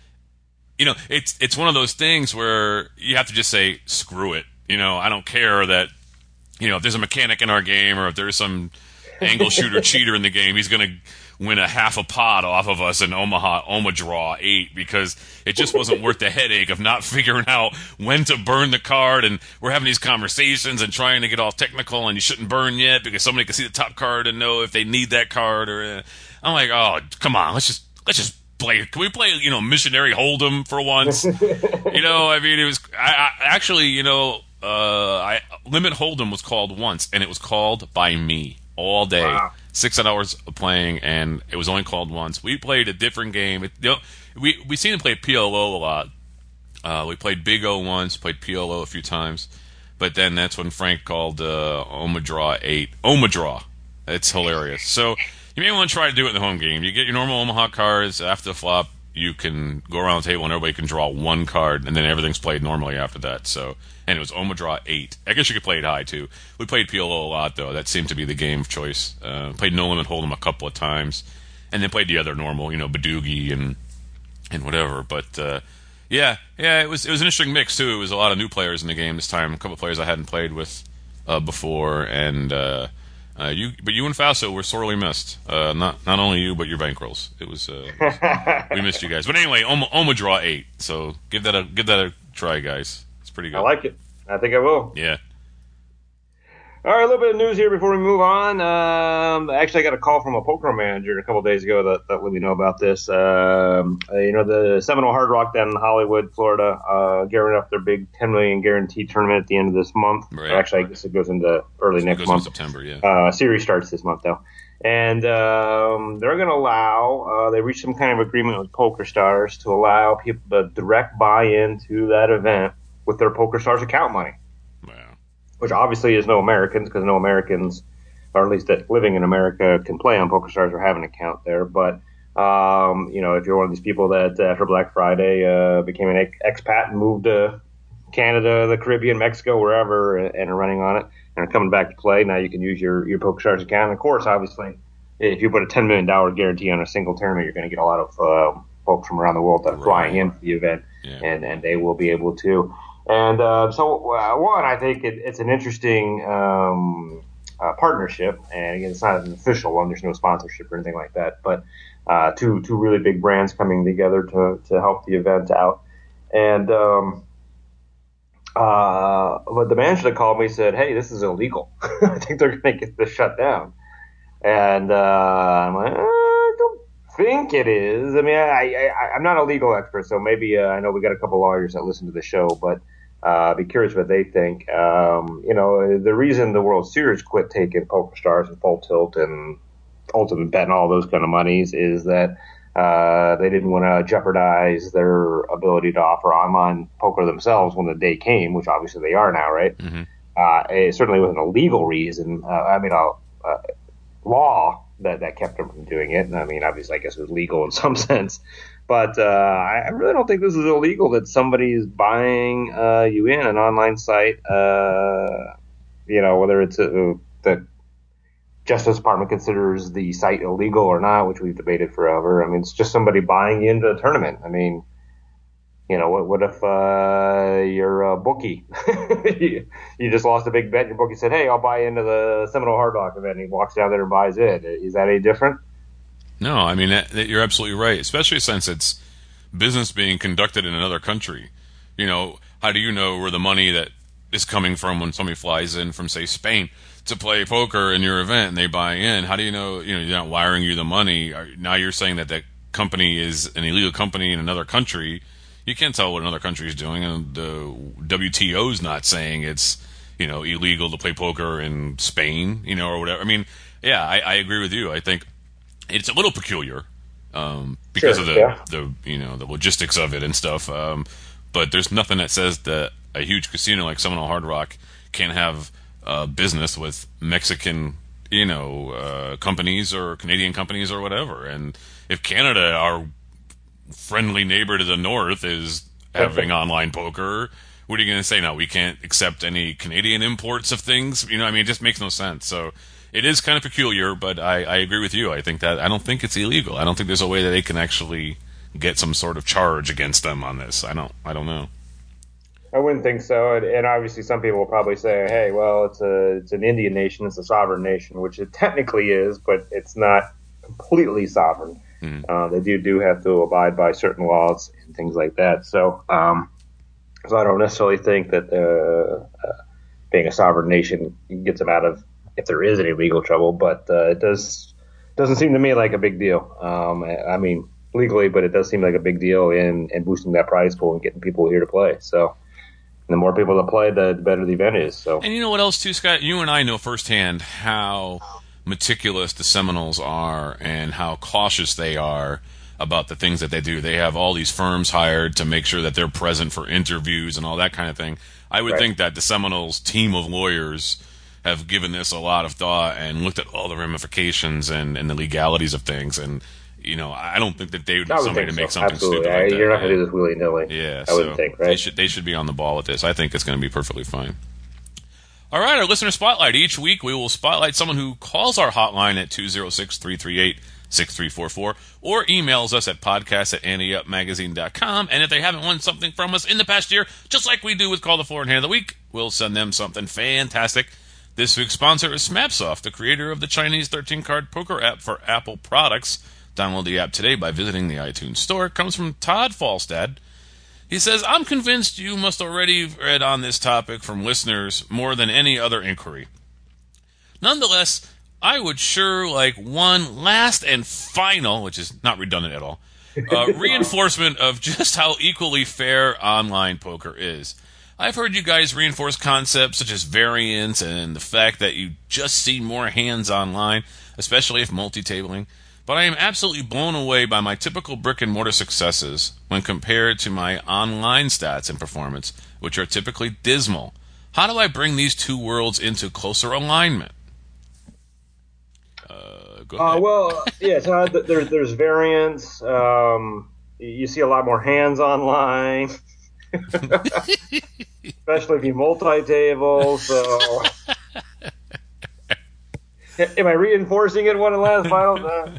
you know, it's it's one of those things where you have to just say, screw it. You know, I don't care that, you know, if there's a mechanic in our game or if there's some angle shooter cheater in the game, he's going to win a half a pot off of us in Omaha, Omadraw eight, because it just wasn't worth the headache of not figuring out when to burn the card. And we're having these conversations and trying to get all technical, and you shouldn't burn yet because somebody can see the top card and know if they need that card. Or uh, I'm like, oh, come on, let's just let's just play. Can we play, you know, Missionary Hold'em for once? You know, I mean, it was I, I actually, you know. Uh, I Limit Hold'em was called once, and it was called by me all day. Wow. Six hours of playing, and it was only called once. We played a different game. It, you know, we we seem to play P L O a lot. Uh, we played Big O once, played P L O a few times, but then that's when Frank called uh, Omadraw eight. Omadraw. It's hilarious. So you may want to try to do it in the home game. You get your normal Omaha cards after the flop. You can go around the table and everybody can draw one card, and then everything's played normally after that. So, and it was Omadraw eight. I guess you could play it high too. We played P L O a lot though. That seemed to be the game of choice. Uh, played No Limit Hold'em a couple of times, and then played the other normal, you know, Badoogie and and whatever. But uh, yeah, yeah, it was it was an interesting mix too. It was a lot of new players in the game this time. A couple of players I hadn't played with uh, before, and. Uh, Uh, you, but you and Faso were sorely missed. Uh, not not only you, but your bankrolls. It was, uh, it was we missed you guys. But anyway, Oma, Omadraw eight. So give that a give that a try, guys. It's pretty good. I like it. I think I will. Yeah. All right, a little bit of news here before we move on. Um, actually, I got a call from a poker manager a couple of days ago that, that let me know about this. Um, uh, you know, the Seminole Hard Rock down in Hollywood, Florida, uh, gearing up their big ten million dollars guarantee tournament at the end of this month. Right. Actually, I guess it goes into early so next it goes month. In September, yeah. Uh, series starts this month, though. And um, they're going to allow, uh, they reached some kind of agreement with PokerStars to allow people to direct buy-in to that event with their PokerStars account money. Wow. Which obviously is no Americans, because no Americans, or at least that living in America, can play on PokerStars or have an account there. But, um, you know, if you're one of these people that after Black Friday uh, became an expat and moved to Canada, the Caribbean, Mexico, wherever, and are running on it, and are coming back to play, now you can use your, your PokerStars account. And of course, obviously, if you put a ten million dollars guarantee on a single tournament, you're going to get a lot of uh, folks from around the world that are flying into the event, yeah. and, and they will be able to. And uh, so, uh, one, I think it, it's an interesting um, uh, partnership. And again, it's not an official one. There's no sponsorship or anything like that. But uh, two two really big brands coming together to, to help the event out. And um, uh, but the manager that called me said, "Hey, this is illegal. I think they're going to get this shut down." And uh, I'm like, I don't think it is. I mean, I, I, I'm not a legal expert, so maybe uh, I know we got a couple lawyers that listen to the show, but uh, I'd be curious what they think. Um, you know, the reason the World Series quit taking PokerStars and Full Tilt and Ultimate Bet and all those kind of monies is that uh, they didn't want to jeopardize their ability to offer online poker themselves when the day came, which obviously they are now, right? Mm-hmm. Uh, it certainly wasn't a legal reason. Uh, I mean, a uh, law that, that kept them from doing it. And I mean, obviously, I guess it was legal in some sense. But uh, I really don't think this is illegal that somebody is buying uh, you in an online site, uh, you know, whether it's a, the Justice Department considers the site illegal or not, which we've debated forever. I mean, it's just somebody buying you into a tournament. I mean, you know, what, what if uh, you're a bookie? you, you just lost a big bet. Your bookie said, "Hey, I'll buy into the Seminole Hard Rock event." And he walks down there and buys it. Is that any different? No, I mean, that, that you're absolutely right, especially since it's business being conducted in another country. You know, how do you know where the money that is coming from when somebody flies in from, say, Spain to play poker in your event and they buy in? How do you know, you know, you're not wiring you the money? Now you're saying that that company is an illegal company in another country. You can't tell what another country is doing, and the W T O's not saying it's, you know, illegal to play poker in Spain, you know, or whatever. I mean, yeah, I, I agree with you. I think it's a little peculiar um, because sure, of the, yeah. the, you know, the logistics of it and stuff. Um, but there's nothing that says that a huge casino like Seminole Hard Rock can't have uh, business with Mexican, you know, uh, companies or Canadian companies or whatever. And if Canada, our friendly neighbor to the north, is having online poker, what are you going to say now? We can't accept any Canadian imports of things? You know, I mean, it just makes no sense. So it is kind of peculiar, but I, I agree with you. I think that I don't think it's illegal. I don't think there's a way that they can actually get some sort of charge against them on this. I don't I don't know. I wouldn't think so. And, and obviously some people will probably say, hey, well, it's a it's an Indian nation, it's a sovereign nation, which it technically is, but it's not completely sovereign. Mm. Uh, they do, do have to abide by certain laws and things like that. So, um, so I don't necessarily think that uh, uh, being a sovereign nation gets them out of, if there is any legal trouble, but uh, it does doesn't seem to me like a big deal. Um, I mean, legally, but it does seem like a big deal in, in boosting that prize pool and getting people here to play. So the more people that play, the better the event is. So, and you know what else too, Scott? You and I know firsthand how meticulous the Seminoles are and how cautious they are about the things that they do. They have all these firms hired to make sure that they're present for interviews and all that kind of thing. I would right. think that the Seminoles team of lawyers have given this a lot of thought and looked at all the ramifications and, and the legalities of things. And, you know, I don't think that they would be somebody to make so. something Absolutely. stupid like that. You're not going to do this willy-nilly. Yeah, I so wouldn't think, right? They should, they should be on the ball with this. I think it's going to be perfectly fine. All right, our listener spotlight. Each week we will spotlight someone who calls our hotline at two oh six, three three eight, six three four four or emails us at podcast at ante up magazine dot com. And if they haven't won something from us in the past year, just like we do with Call the Floor and Hand of the Week, we'll send them something fantastic. This week's sponsor is Smapsoft, the creator of the Chinese thirteen-card poker app for Apple products. Download the app today by visiting the iTunes Store. It comes from Todd Falstad. He says, I'm convinced you must already have read on this topic from listeners more than any other inquiry. Nonetheless, I would sure like one last and final, which is not redundant at all, uh, reinforcement of just how equally fair online poker is. I've heard you guys reinforce concepts such as variance and the fact that you just see more hands online. especially if multi-tabling, but I am absolutely blown away by my typical brick-and-mortar successes when compared to my online stats and performance, which are typically dismal. How do I bring these two worlds into closer alignment? Uh, go ahead. Uh, well, yeah, so there, there's variance. Um, you see a lot more hands online, especially if you multi-table. So, am I reinforcing it one of the last finals? Uh,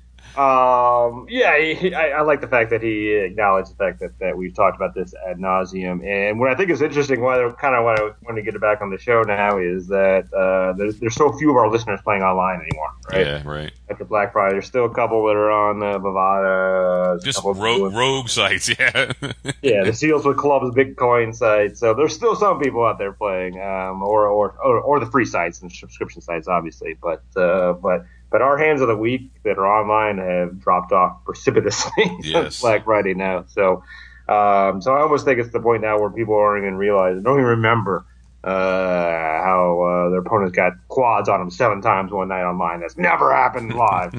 um, yeah, he, I, I like the fact that he acknowledged the fact that, that we've talked about this ad nauseum. And what I think is interesting, why I kind of want to want to get it back on the show now, is that uh, there's there's so few of our listeners playing online anymore, right? Yeah, right. After Black Friday, there's still a couple that are on uh, Bovada. Just rogue, rogue sites, yeah. Yeah, the Seals with Clubs Bitcoin site. So there's still some people out there playing, um, or, or or or the free sites and subscription sites, obviously. But uh, but but our hands of the week that are online have dropped off precipitously Yes. since Black Friday now. So um, so I almost think it's the point now where people aren't even realize, don't even remember uh, how uh, their opponents got quads on them seven times one night online. That's never happened live.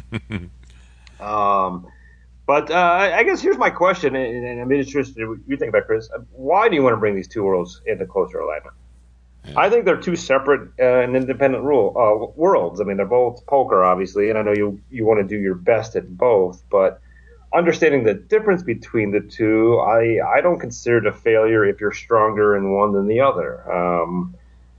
um. But uh, I guess here's my question, and I'm interested in what you think about, Chris. Why do you want to bring these two worlds into closer alignment? Yeah. I think they're two separate uh, and independent rule uh, worlds. I mean, they're both poker, obviously, and I know you you want to do your best at both. But understanding the difference between the two, I, I don't consider it a failure if you're stronger in one than the other. Um,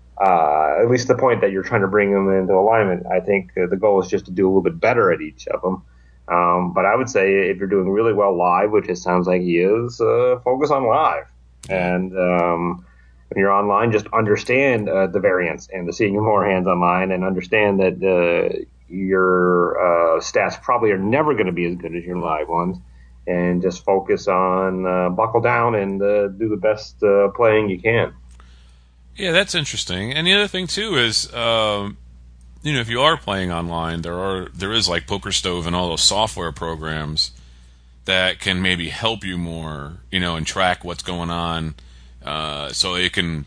uh, at least the point that you're trying to bring them into alignment. I think uh, the goal is just to do a little bit better at each of them. Um, but I would say if you're doing really well live, which it sounds like he is, uh, focus on live. And um, when you're online, just understand uh, the variance and the seeing more hands online, and understand that uh, your uh, stats probably are never going to be as good as your live ones. And just focus on uh, buckle down and uh, do the best uh, playing you can. Yeah, that's interesting. And the other thing, too, is... Um You know, if you are playing online, there are there is like PokerStove and all those software programs that can maybe help you more, you know, and track what's going on, uh, so it can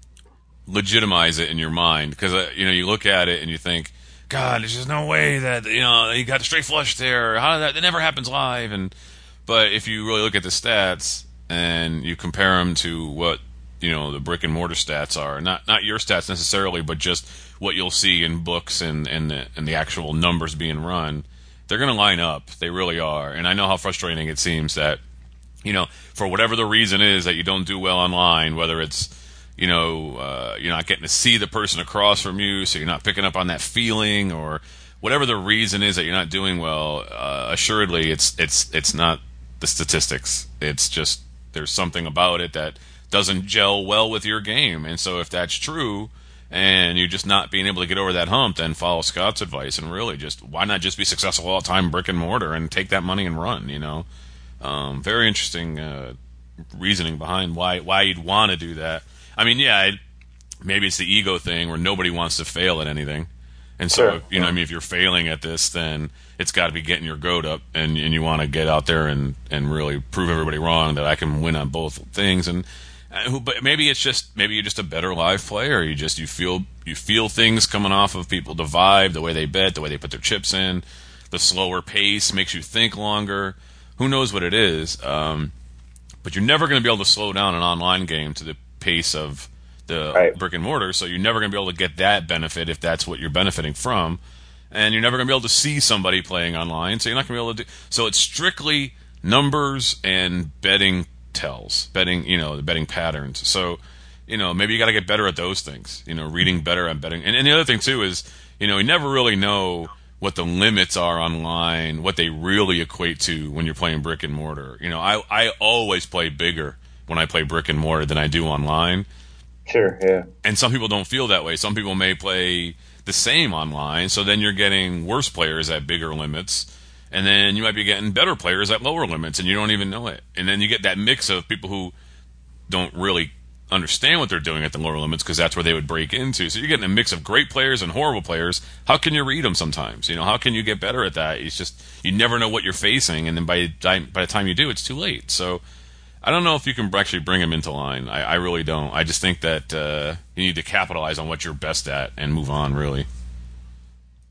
legitimize it in your mind. Because uh, you know, you look at it and you think, God, there's just no way that, you know, you got a straight flush there. How did that? That never happens live. And but if you really look at the stats and you compare them to what, you know, the brick and mortar stats are, not not your stats necessarily, but just what you'll see in books and and the, and the actual numbers being run, they're going to line up. They really are. And I know how frustrating it seems that, you know, for whatever the reason is that you don't do well online, whether it's, you know, uh, you're not getting to see the person across from you, so you're not picking up on that feeling, or whatever the reason is that you're not doing well, uh, assuredly it's it's it's not the statistics. It's just there's something about it that doesn't gel well with your game. And so if that's true, and you're just not being able to get over that hump, then follow Scott's advice and really just, why not just be successful all the time brick and mortar and take that money and run, you know? Um, very interesting uh, reasoning behind why why you'd want to do that. I mean, yeah, I'd, maybe it's the ego thing where nobody wants to fail at anything. And so, sure. you know, I mean, if you're failing at this, then it's got to be getting your goat up, and, and you want to get out there and, and really prove everybody wrong that I can win on both things. And but maybe it's just maybe you're just a better live player. You just you feel you feel things coming off of people, the vibe, the way they bet, the way they put their chips in, the slower pace makes you think longer. Who knows what it is? Um, but you're never going to be able to slow down an online game to the pace of the right. brick and mortar. So you're never going to be able to get that benefit if that's what you're benefiting from, and you're never going to be able to see somebody playing online. So you're not going to be able to do. So it's strictly numbers and betting. Tells betting, you know, the betting patterns. So, you know, maybe you got to get better at those things. You know, reading better at betting. And, and the other thing too is, you know, you never really know what the limits are online, what they really equate to when you're playing brick and mortar. You know, I I always play bigger when I play brick and mortar than I do online. Sure, yeah. And some people don't feel that way. Some people may play the same online, so then you're getting worse players at bigger limits. And then you might be getting better players at lower limits, and you don't even know it. And then you get that mix of people who don't really understand what they're doing at the lower limits, because that's where they would break into. So you're getting a mix of great players and horrible players. How can you read them sometimes? You know, how can you get better at that? It's just you never know what you're facing, and then by by the time you do, it's too late. So I don't know if you can actually bring them into line. I, I really don't. I just think that uh, you need to capitalize on what you're best at and move on, really.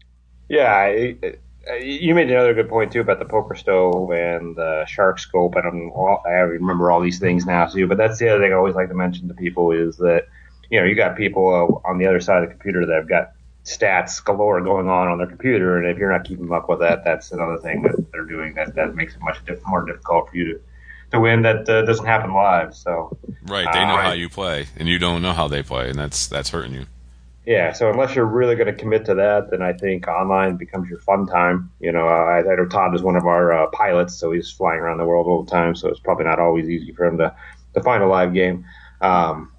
Yeah, I, I, you made another good point too about the poker stove and the shark scope. I don't, I remember all these things now too. But that's the other thing I always like to mention to people is that, you know, you got people uh, on the other side of the computer that have got stats galore going on on their computer, and if you're not keeping up with that, that's another thing that they're doing that that makes it much diff- more difficult for you to to win. That uh, doesn't happen live. So right, they know uh, how you play, and you don't know how they play, and that's that's hurting you. Yeah, so unless you're really going to commit to that, then I think online becomes your fun time. You know, I, I know Todd is one of our uh, pilots, so he's flying around the world all the time, so it's probably not always easy for him to, to find a live game. Um,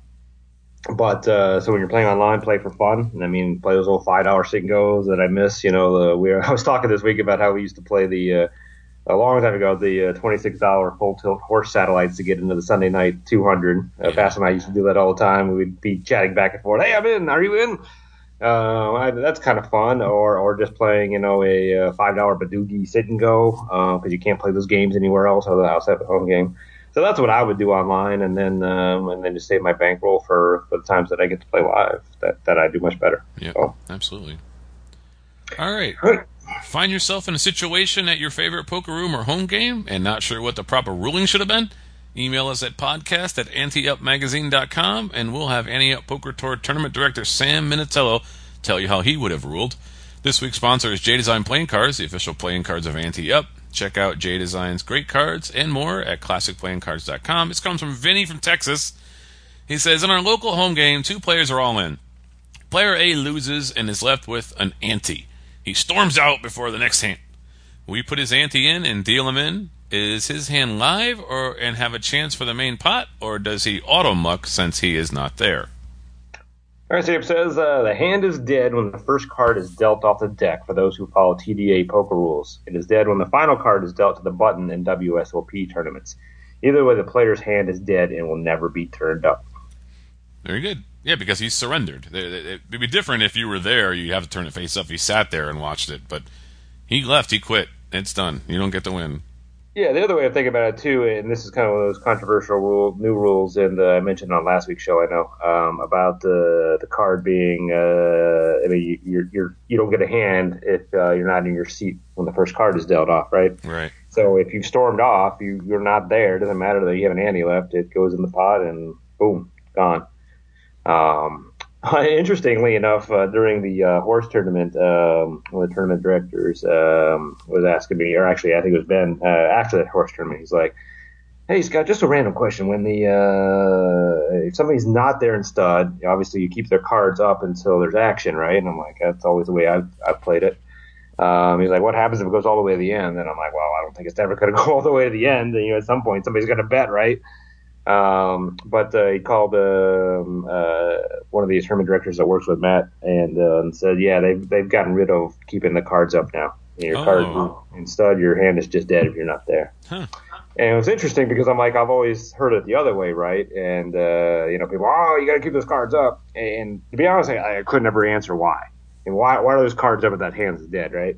but uh, so when you're playing online, play for fun. I mean, play those little five dollar sit and goes that I miss. You know, the, we were, I was talking this week about how we used to play the uh, a long time ago the uh, twenty-six dollar full tilt horse satellites to get into the Sunday night two hundred. Uh, Yeah. Bass and I used to do that all the time. We'd be chatting back and forth. Hey, I'm in. Are you in? Uh, I, that's kind of fun. Or or just playing, you know, a uh, five dollar Badoogie sit and go because uh, you can't play those games anywhere else other than outside the home game. So that's what I would do online, and then um, and then just save my bankroll for, for the times that I get to play live. That that I do much better. Yeah, so. Absolutely. All right. Great. Find yourself in a situation at your favorite poker room or home game and not sure what the proper ruling should have been? Email us at podcast at ante up magazine dot com, and we'll have Ante Up Poker Tour Tournament Director Sam Minatello tell you how he would have ruled. This week's sponsor is J-Design Playing Cards, the official playing cards of Ante Up. Check out J-Design's great cards and more at classic playing cards dot com. This comes from Vinny from Texas. He says, in our local home game, two players are all in. Player A loses and is left with an ante. He storms out before the next hand. We put his ante in and deal him in. Is his hand live or and have a chance for the main pot, or does he auto-muck since he is not there? All right, so it says uh, the hand is dead when the first card is dealt off the deck for those who follow T D A poker rules. It is dead when the final card is dealt to the button in W S O P tournaments. Either way, the player's hand is dead and will never be turned up. Very good. Yeah, because he's surrendered. It would be different if you were there. You have to turn it face up. He sat there and watched it, but he left. He quit. It's done. You don't get to win. Yeah, the other way of thinking about it too, and this is kind of one of those controversial rule, new rules, and uh, I mentioned on last week's show, I know, um, about the the card being, uh, I mean, you you're, you're, you don't get a hand if uh, you're not in your seat when the first card is dealt off, right? Right. So if you've stormed off, you you're not there. It doesn't matter that you have an ante left. It goes in the pot and boom, gone. Um, interestingly enough, uh, during the uh, horse tournament, um, one of the tournament directors um, was asking me, or actually, I think it was Ben, uh, after that horse tournament, he's like, "Hey, Scott, just a random question. When the uh, if somebody's not there in stud, obviously you keep their cards up until there's action, right?" And I'm like, "That's always the way I've, I've played it." Um, he's like, "What happens if it goes all the way to the end?" And I'm like, "Well, I don't think it's ever going to go all the way to the end. And, you know, at some point, somebody's got to bet, right?" Um, but uh, he called um, uh, one of these tournament directors that works with Matt and, uh, and said, "Yeah, they've they've gotten rid of keeping the cards up now. Your Oh. card instead, your hand is just dead if you're not there." Huh. And it was interesting because I'm like, I've always heard it the other way, right? And uh, you know, people, oh, you got to keep those cards up. And to be honest, I, I couldn't ever answer why. And why why are those cards up if that hand is dead, right?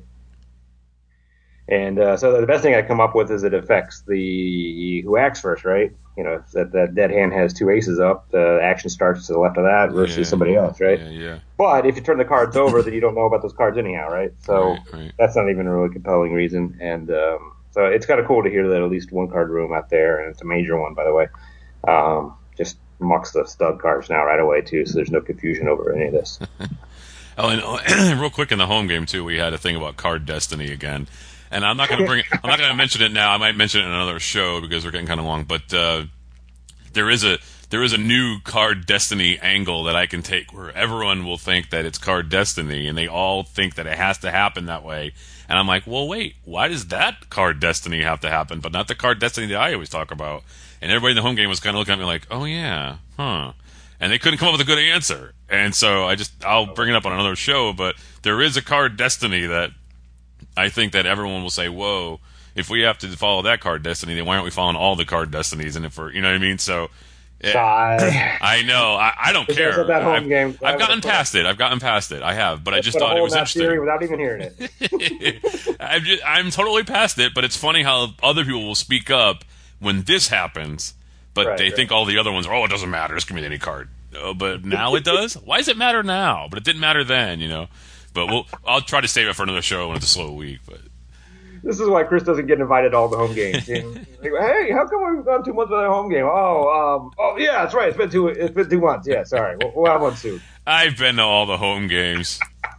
And uh, so the best thing I come up with is it affects the who acts first, right? You know, if that, that dead hand has two aces up, the action starts to the left of that versus Yeah. somebody else, right? Yeah, yeah. But if you turn the cards over, then you don't know about those cards anyhow, right? So Right, right. that's not even a really compelling reason. And um, so it's kind of cool to hear that at least one card room out there, and it's a major one, by the way, um, just mucks the stud cards now right away, too, so there's no confusion over any of this. Oh, and oh, real quick in the home game too, we had a thing about card destiny again, and I'm not going to bring it. I'm not going to mention it now. I might mention it in another show because we're getting kind of long. But uh, there is a there is a new card destiny angle that I can take where everyone will think that it's card destiny, and they all think that it has to happen that way. And I'm like, well, wait, why does that card destiny have to happen, but not the card destiny that I always talk about? And everybody in the home game was kind of looking at me like, oh yeah, huh. And they couldn't come up with a good answer. And so I just, I'll bring it up on another show, but there is a card destiny that I think that everyone will say, whoa, if we have to follow that card destiny, then why aren't we following all the card destinies? And if we're, you know what I mean? So, it, Sigh. I know, I, I don't Because care. of that home I've, game. I've gotten past it. I've gotten past it. I have, but I just Put a thought it hole was in that interesting. theory without even hearing it. I'm, just, I'm totally past it, but it's funny how other people will speak up when this happens, but Right, they right. think all the other ones are, oh, it doesn't matter, just give me any card. Oh, but now it does? Why does it matter now? But it didn't matter then, you know? But we'll I'll try to save it for another show when it's a slow week. But this is why Chris doesn't get invited to all the home games. You know? Like, hey, how come we've gone two months without a home game? Oh, um, oh yeah, that's right. It's been two. It's been two months. Yeah, sorry. We'll, we'll have one soon. I've been to all the home games.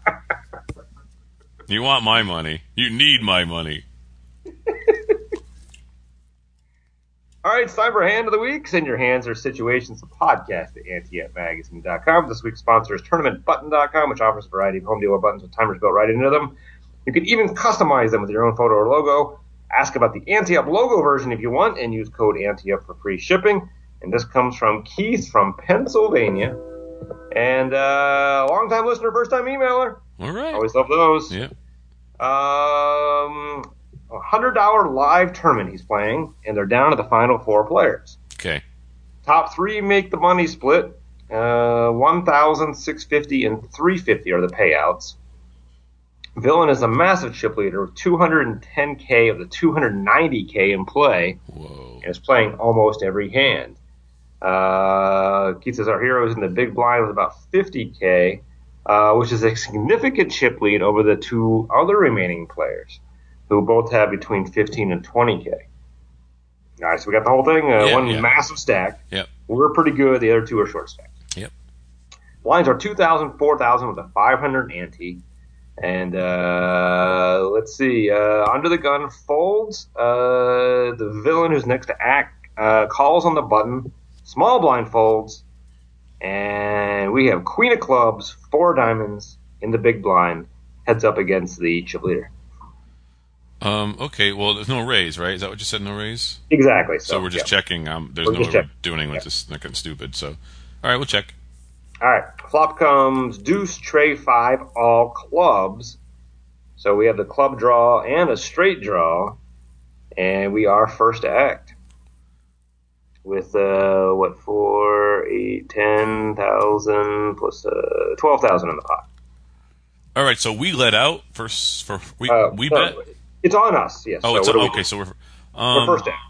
You want my money? You need my money. All right, it's time for Hand of the Week. Send your hands or situations to podcast at ante up magazine dot com. This week's sponsor is tournament button dot com, which offers a variety of home dealer buttons with timers built right into them. You can even customize them with your own photo or logo. Ask about the AnteUp logo version if you want, and use code AnteUp for free shipping. And this comes from Keith from Pennsylvania. And uh, long-time listener, first-time emailer. All right. Always love those. Yeah. Um... A one hundred dollars live tournament he's playing, and they're down to the final four players. Okay. Top three make the money split. Uh, one thousand six hundred fifty dollars and three hundred fifty dollars are the payouts. Villain is a massive chip leader with two hundred ten K of the two hundred ninety K in play. Whoa. And is playing almost every hand. Uh, Keith says our hero is in the big blind with about fifty K, uh, which is a significant chip lead over the two other remaining players, who both have between fifteen and twenty K. All right, so we got the whole thing. Uh, yeah, one yeah. massive stack. Yep. We're pretty good. The other two are short stacks. Yep. Blinds are two thousand, four thousand with a five hundred ante. And uh, let's see. Uh, under the gun folds. Uh, the villain who's next to act uh, calls on the button. Small blind folds. And we have queen of clubs, four diamonds in the big blind. Heads up against the chip leader. Um, okay, well, there's no raise, right? Is that what you said, no raise? Exactly. So, So, we're just yeah. checking. Um, there's We're no just way we're checking. doing anything with Yeah. this. Not getting stupid. So, all right, we'll check. All right. Flop comes deuce, tray, five, all clubs. So we have the club draw and a straight draw. And we are first to act. With, uh, what, four, eight, ten thousand plus uh, twelve thousand in the pot. All right, so we let out for for we Uh, we so bet. It's on us, yes. Oh, so it's what do we okay. do? So we're We're um, first to act.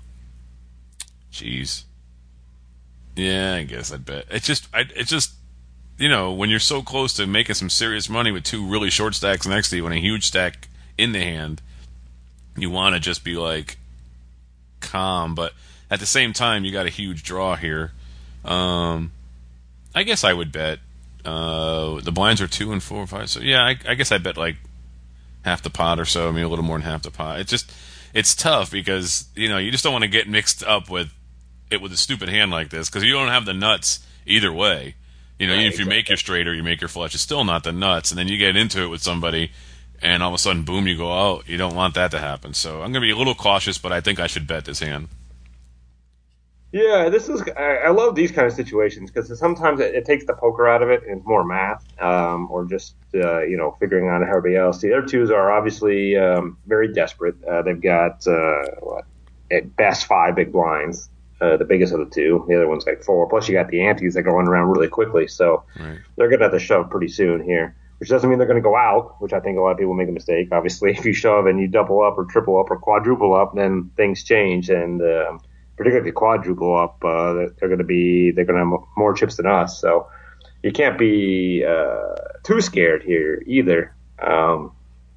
Jeez. Yeah, I guess I'd bet. It's just, I, it's just, you know, when you're so close to making some serious money with two really short stacks next to you and a huge stack in the hand, you want to just be like calm, but at the same time, you got a huge draw here. Um, I guess I would bet. Uh, the blinds are two and four and five, so yeah, I, I guess I bet like half the pot or so. I mean, a little more than half the pot. It's just, it's tough because you know you just don't want to get mixed up with it with a stupid hand like this because you don't have the nuts either way. You know, Right, even if you exactly. make your straight or you make your flush, it's still not the nuts, and then you get into it with somebody, and all of a sudden, boom, you go out. You don't want that to happen. So I'm going to be a little cautious, but I think I should bet this hand. Yeah, this is. I, I love these kind of situations because sometimes it, it takes the poker out of it and it's more math, um, or just uh, you know figuring out how everybody else. The other twos are obviously um, very desperate. Uh, they've got uh, what at best five big blinds, uh, the biggest of the two. The other one's like four. Plus, you got the antes that go run around really quickly, so Right. they're going to have to shove pretty soon here. Which doesn't mean they're going to go out, which I think a lot of people make a mistake. Obviously, if you shove and you double up or triple up or quadruple up, then things change and. Um, Particularly if you quadruple up, uh, they're going to be they're going to have more chips than us. So you can't be uh, too scared here either. Um,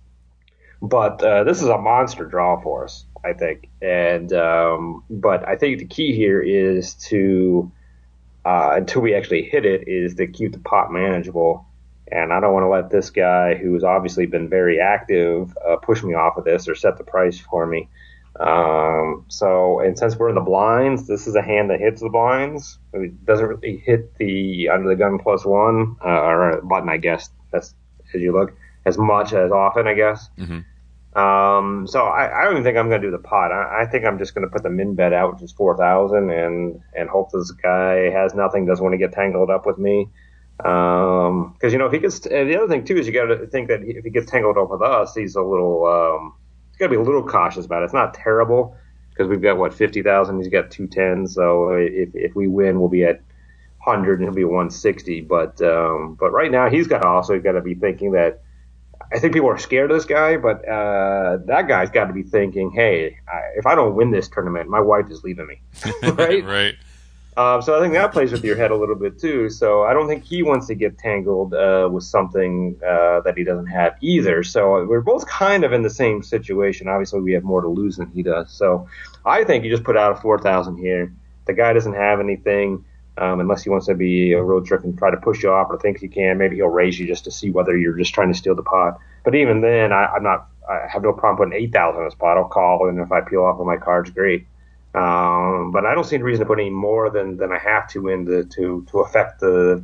but uh, this is a monster draw for us, I think. And um, but I think the key here is to uh, until we actually hit it is to keep the pot manageable. And I don't want to let this guy, who's obviously been very active, uh, push me off of this or set the price for me. Um, so, and since we're in the blinds, this is a hand that hits the blinds. It doesn't really hit the under the gun plus one, uh, or button, I guess. That's as you look as much as often, I guess. Mm-hmm. Um, so I, I don't even think I'm going to do the pot. I, I think I'm just going to put the min bet out, which is four thousand, and and hope this guy has nothing, doesn't want to get tangled up with me. Um, because you know if he gets, and the other thing too is you got to think that if he gets tangled up with us, he's a little. Um, Got to be a little cautious about it. It's not terrible because we've got what fifty thousand. He's got two ten. So if if we win, we'll be at one hundred and he'll be one sixty. But um, but right now he's got to also got to be thinking that I think people are scared of this guy, but uh, that guy's got to be thinking, hey, I, if I don't win this tournament, my wife is leaving me, right? Right. Um, so I think that plays with your head a little bit too. So I don't think he wants to get tangled uh, with something uh, that he doesn't have either. So we're both kind of in the same situation. Obviously, we have more to lose than he does. So I think you just put out a four thousand here. The guy doesn't have anything um, unless he wants to be a road trick and try to push you off or thinks he can. Maybe he'll raise you just to see whether you're just trying to steal the pot. But even then, I, I'm not. I have no problem putting eight thousand in a spot. I'll call, and if I peel off on my cards, great. Um, but I don't see any reason to put any more than, than I have to in the, to to affect the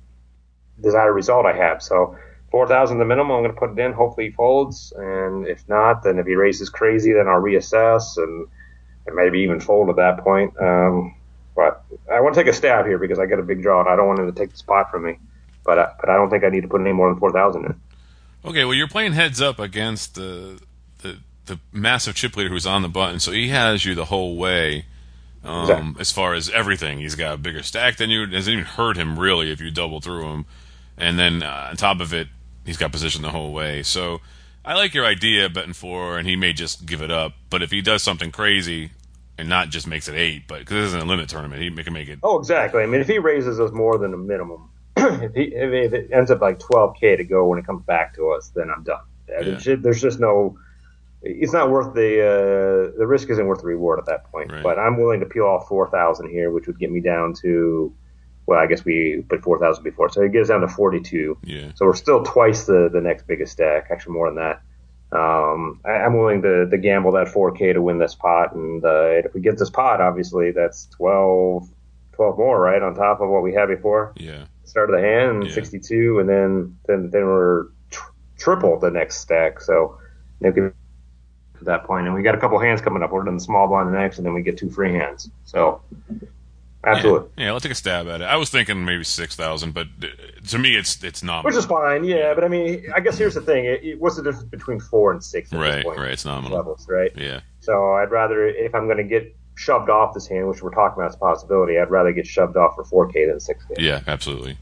desired result I have. So four thousand the minimum. I'm going to put it in. Hopefully he folds, and if not, then if he raises crazy, then I'll reassess and, and maybe even fold at that point. Um, but I want to take a stab here because I got a big draw, and I don't want him to take the spot from me. But I, but I don't think I need to put any more than four thousand in. Okay, well you're playing heads up against the the. the massive chip leader who's on the button, so he has you the whole way um, exactly. As far as everything. He's got a bigger stack than you. It doesn't even hurt him, really, if you double through him. And then uh, on top of it, he's got position the whole way. So I like your idea, betting four, and he may just give it up. But if he does something crazy and not just makes it eight, but because this isn't a limit tournament, he can make it. Oh, exactly. I mean, if he raises us more than a minimum, if, he, if it ends up like twelve K to go when it comes back to us, then I'm done. Yeah. There's just no. It's not worth the uh, the risk isn't worth the reward at that point. Right. But I'm willing to peel off four thousand here, which would get me down to, well, I guess we put four thousand before, so it gets down to forty-two. Yeah. So we're still twice the, the next biggest stack, actually more than that. Um, I, I'm willing to, to gamble that four K to win this pot, and uh, if we get this pot, obviously that's twelve, twelve more, right, on top of what we had before. Yeah. Start of the hand, yeah. sixty-two, and then then then we're tr- triple the next stack. So you know, at that point, and we got a couple hands coming up. We're in the small blind next, and then we get two free hands. So, absolutely. Yeah, yeah, let's take a stab at it. I was thinking maybe six thousand, but to me, it's it's nominal. Which is fine, yeah. But I mean, I guess here's the thing: it, it, what's the difference between four and six? At right, this point? right. It's nominal levels, right? Yeah. So I'd rather, if I'm going to get shoved off this hand, which we're talking about as a possibility, I'd rather get shoved off for four K than six K. Yeah, absolutely.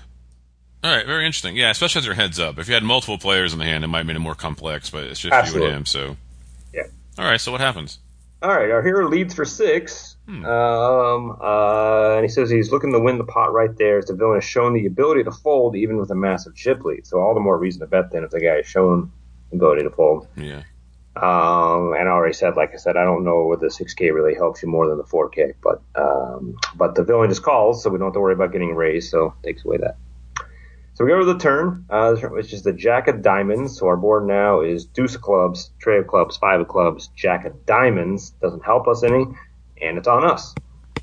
All right, very interesting. Yeah, especially as your heads up. If you had multiple players in the hand, it might make it more complex, but it's just absolutely. you and him, so. Yeah. All right, so what happens? All right, our hero leads for six. Hmm. Um, uh, and he says he's looking to win the pot right there. As the villain has shown the ability to fold even with a massive chip lead. So all the more reason to bet then if the guy has shown the ability to fold. Yeah. Um, and I already said, like I said, I don't know whether the six K really helps you more than the four K. But um, but the villain just calls, so we don't have to worry about getting raised. So it takes away that. So we go to the turn, uh, which is the Jack of Diamonds. So our board now is Deuce of Clubs, Tray of Clubs, Five of Clubs, Jack of Diamonds. Doesn't help us any, and it's on us.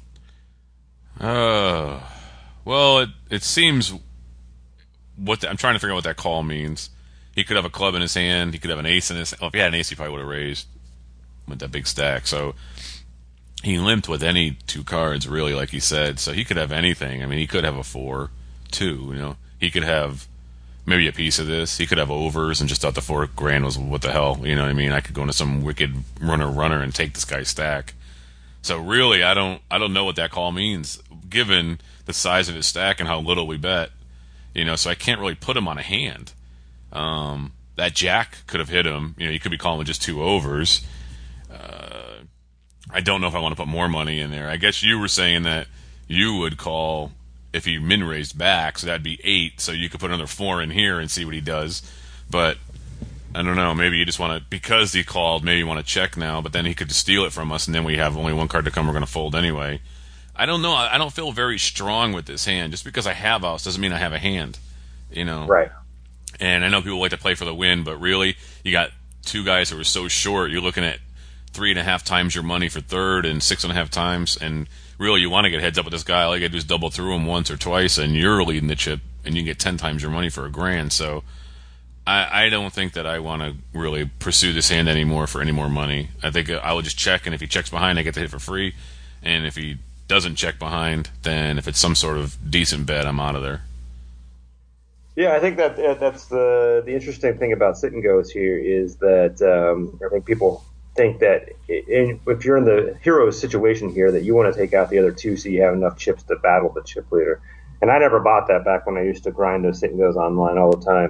Uh, well, it it seems what the, I'm trying to figure out what that call means. He could have a club in his hand. He could have an ace in his. Well, if he had an ace, he probably would have raised with that big stack. So he limped with any two cards, really, like he said. So he could have anything. I mean, he could have a four, two, you know. He could have maybe a piece of this. He could have overs and just thought the four grand was what the hell. You know what I mean? I could go into some wicked runner runner and take this guy's stack. So really, I don't I don't know what that call means, given the size of his stack and how little we bet. You know, so I can't really put him on a hand. Um, that jack could have hit him. You know, you could be calling with just two overs. Uh, I don't know if I want to put more money in there. I guess you were saying that you would call if he min raised back, so that'd be eight. So you could put another four in here and see what he does. But I don't know. Maybe you just want to, because he called, maybe you want to check now. But then he could just steal it from us, and then we have only one card to come. We're going to fold anyway. I don't know. I don't feel very strong with this hand. Just because I have outs doesn't mean I have a hand. You know. Right. And I know people like to play for the win, but really, you got two guys who are so short. You're looking at three and a half times your money for third, and six and a half times, and really, you want to get heads up with this guy. All you got to do is double through him once or twice, and you're leading the chip, and you get ten times your money for a grand. So I, I don't think that I want to really pursue this hand anymore for any more money. I think I will just check, and if he checks behind, I get to hit for free. And if he doesn't check behind, then if it's some sort of decent bet, I'm out of there. Yeah, I think that uh, that's the the interesting thing about sit and goes here is that um, I think people think that in, if you're in the hero situation here, that you want to take out the other two so you have enough chips to battle the chip leader. And I never bought that back when I used to grind those sit and goes online all the time.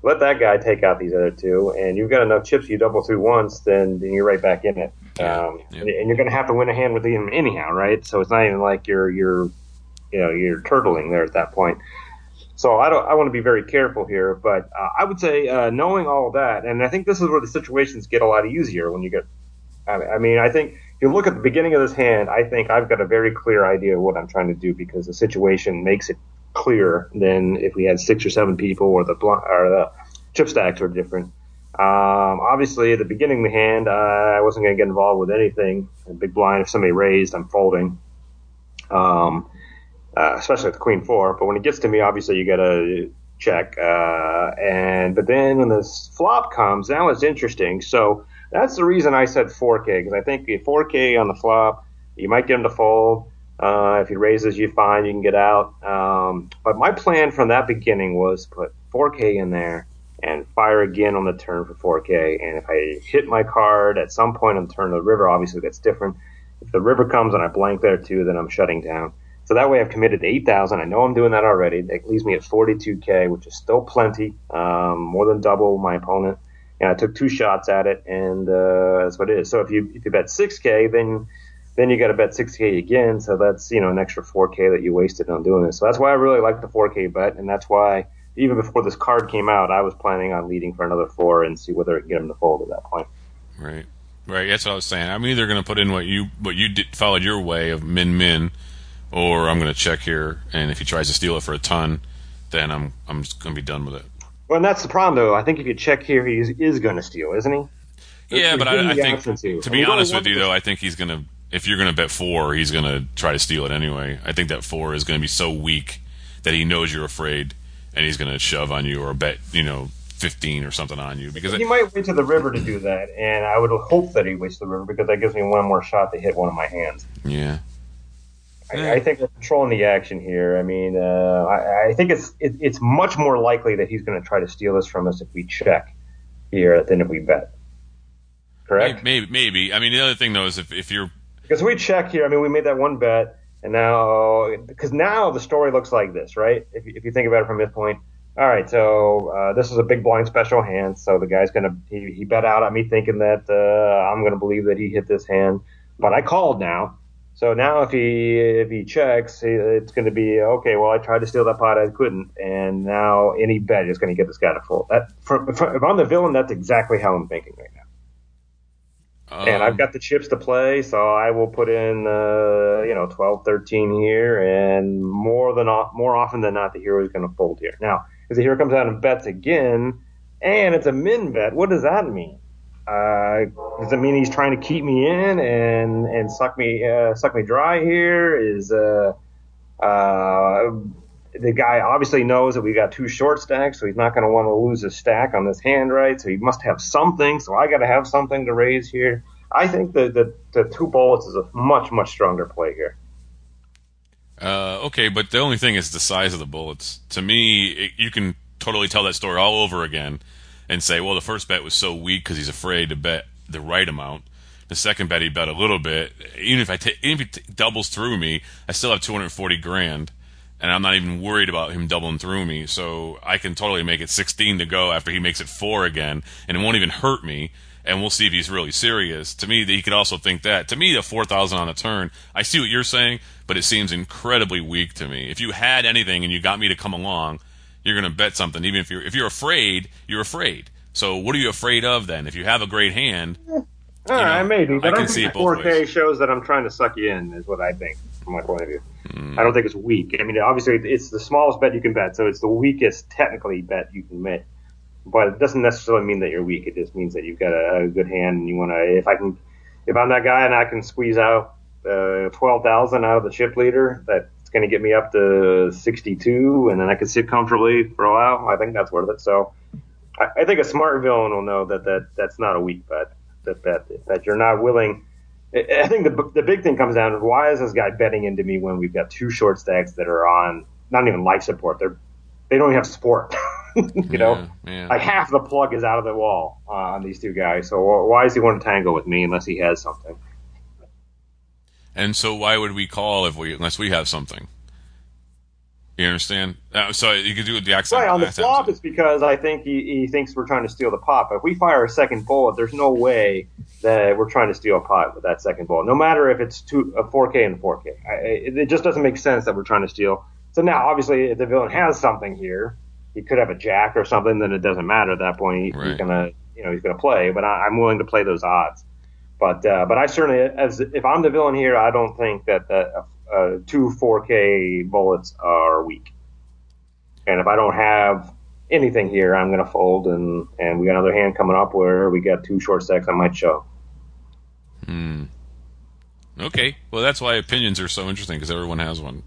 let that guy take out these other two, and you've got enough chips. You double through once, then then you're right back in it. Yeah, um, yeah. and, and you're going to have to win a hand with him anyhow, right? So it's not even like you're you're you know you're turtling there at that point. So I don't. I want to be very careful here, but uh, I would say uh, knowing all that, and I think this is where the situations get a lot easier when you get. I mean, I think if you look at the beginning of this hand, I think I've got a very clear idea of what I'm trying to do because the situation makes it clearer than if we had six or seven people or the bl- or the chip stacks were different. Um, obviously, at the beginning of the hand, uh, I wasn't going to get involved with anything. A big blind, if somebody raised, I'm folding. Um, uh, especially at the queen four. But when it gets to me, obviously you got to check. Uh, and but then when this flop comes, now it's interesting. So. That's the reason I said four K, because I think four K on the flop, you might get him to fold. Uh, if he raises, you fine, you can get out. Um, but my plan from that beginning was put four K in there and fire again on the turn for four K. And if I hit my card at some point on the turn of the river, obviously that's different. If the river comes and I blank there too, then I'm shutting down. So that way I've committed to eight thousand. I know I'm doing that already. That leaves me at forty-two K, which is still plenty, um, more than double my opponent. And I took two shots at it, and uh, that's what it is. So if you if you bet six K, then then you got to bet six K again. So that's you know an extra four K that you wasted on doing this. So that's why I really like the four K bet, and that's why even before this card came out, I was planning on leading for another four and see whether I can get him to fold at that point. Right, right. That's what I was saying. I'm either going to put in what you what you did, followed your way of min min, or I'm going to check here, and if he tries to steal it for a ton, then I'm I'm just going to be done with it. Well, and that's the problem, though. I think if you check here, he is, is going to steal, isn't he? Yeah, There's but I, I think, to, to be honest with you, though, I think he's going to, if you're going to bet four, he's going to try to steal it anyway. I think that four is going to be so weak that he knows you're afraid, and he's going to shove on you or bet, you know, fifteen or something on you. Because he it, might wait to the river to do that, and I would hope that he waits the river because that gives me one more shot to hit one of my hands. Yeah. I, I think we're controlling the action here. I mean, uh, I, I think it's it, it's much more likely that he's going to try to steal this from us if we check here than if we bet. Correct? Maybe, maybe. I mean, the other thing, though, is if, if you're... Because we check here, I mean, we made that one bet, and now... Because now the story looks like this, right? If, if you think about it from this point. All right, so uh, this is a big blind special hand, so the guy's going to... He, he bet out at me thinking that uh, I'm going to believe that he hit this hand. But I called now. So now if he if he checks, it's going to be, okay, well, I tried to steal that pot, I couldn't, and now any bet is going to get this guy to fold. That, for, for, if I'm the villain, that's exactly how I'm thinking right now. Um, and I've got the chips to play, so I will put in, uh, you know, twelve, thirteen here, and more than more often than not, the hero is going to fold here. Now, if the hero comes out and bets again, and it's a min bet, what does that mean? Uh, does it mean he's trying to keep me in and, and suck me uh, suck me dry here? Is uh, uh, the guy obviously knows that we got two short stacks, so he's not going to want to lose his stack on this hand, right? So he must have something. So I got to have something to raise here. I think that the, the two bullets is a much much stronger play here. Uh, okay, but the only thing is the size of the bullets. To me, it, you can totally tell that story all over again. And say, well, the first bet was so weak because he's afraid to bet the right amount. The second bet he bet a little bit. Even if I ta- even if he t- doubles through me, I still have two hundred forty grand, and I'm not even worried about him doubling through me. So I can totally make it sixteen to go after he makes it four again, and it won't even hurt me. And we'll see if he's really serious. To me, he could also think that. To me, the four thousand on a turn, I see what you're saying, but it seems incredibly weak to me. If you had anything and you got me to come along, you're going to bet something. Even if you're if you're afraid, you're afraid. So what are you afraid of then? If you have a great hand, all right, know, maybe. But I, I can see think it both four K ways. shows that I'm trying to suck you in, is what I think from my point of view. Mm. I don't think it's weak. I mean, obviously it's the smallest bet you can bet, so it's the weakest technically bet you can make. But it doesn't necessarily mean that you're weak. It just means that you've got a, a good hand, and you want to. If I can, if I'm that guy and I can squeeze out uh, twelve thousand out of the chip leader, that's going to get me up to sixty-two, and then I can sit comfortably for a while. I think that's worth it. So I, I think a smart villain will know that, that that's not a weak bet. That that that you're not willing. I, I think the the big thing comes down to why is this guy betting into me when we've got two short stacks that are on not even life support. They're they don't even have support. you yeah, know, yeah. like half the plug is out of the wall uh, on these two guys. So why does he want to tangle with me unless he has something? And so why would we call if we unless we have something? You understand? Uh, so you could do it the accent. Right, on the flop, it's because I think he, he thinks we're trying to steal the pot. But if we fire a second bullet, there's no way that we're trying to steal a pot with that second bullet. No matter if it's two, a four K and four K. I, it, it just doesn't make sense that we're trying to steal. So now, obviously, if the villain has something here, he could have a jack or something, then it doesn't matter at that point. He, right. He's gonna, you know, he's gonna play. But I, I'm willing to play those odds. But uh, but I certainly, as if I'm the villain here, I don't think that uh, uh, two four K bullets are weak. And if I don't have anything here, I'm going to fold, and, and we got another hand coming up where we got two short stacks. I might show. Hmm. Okay. Well, that's why opinions are so interesting, because everyone has one.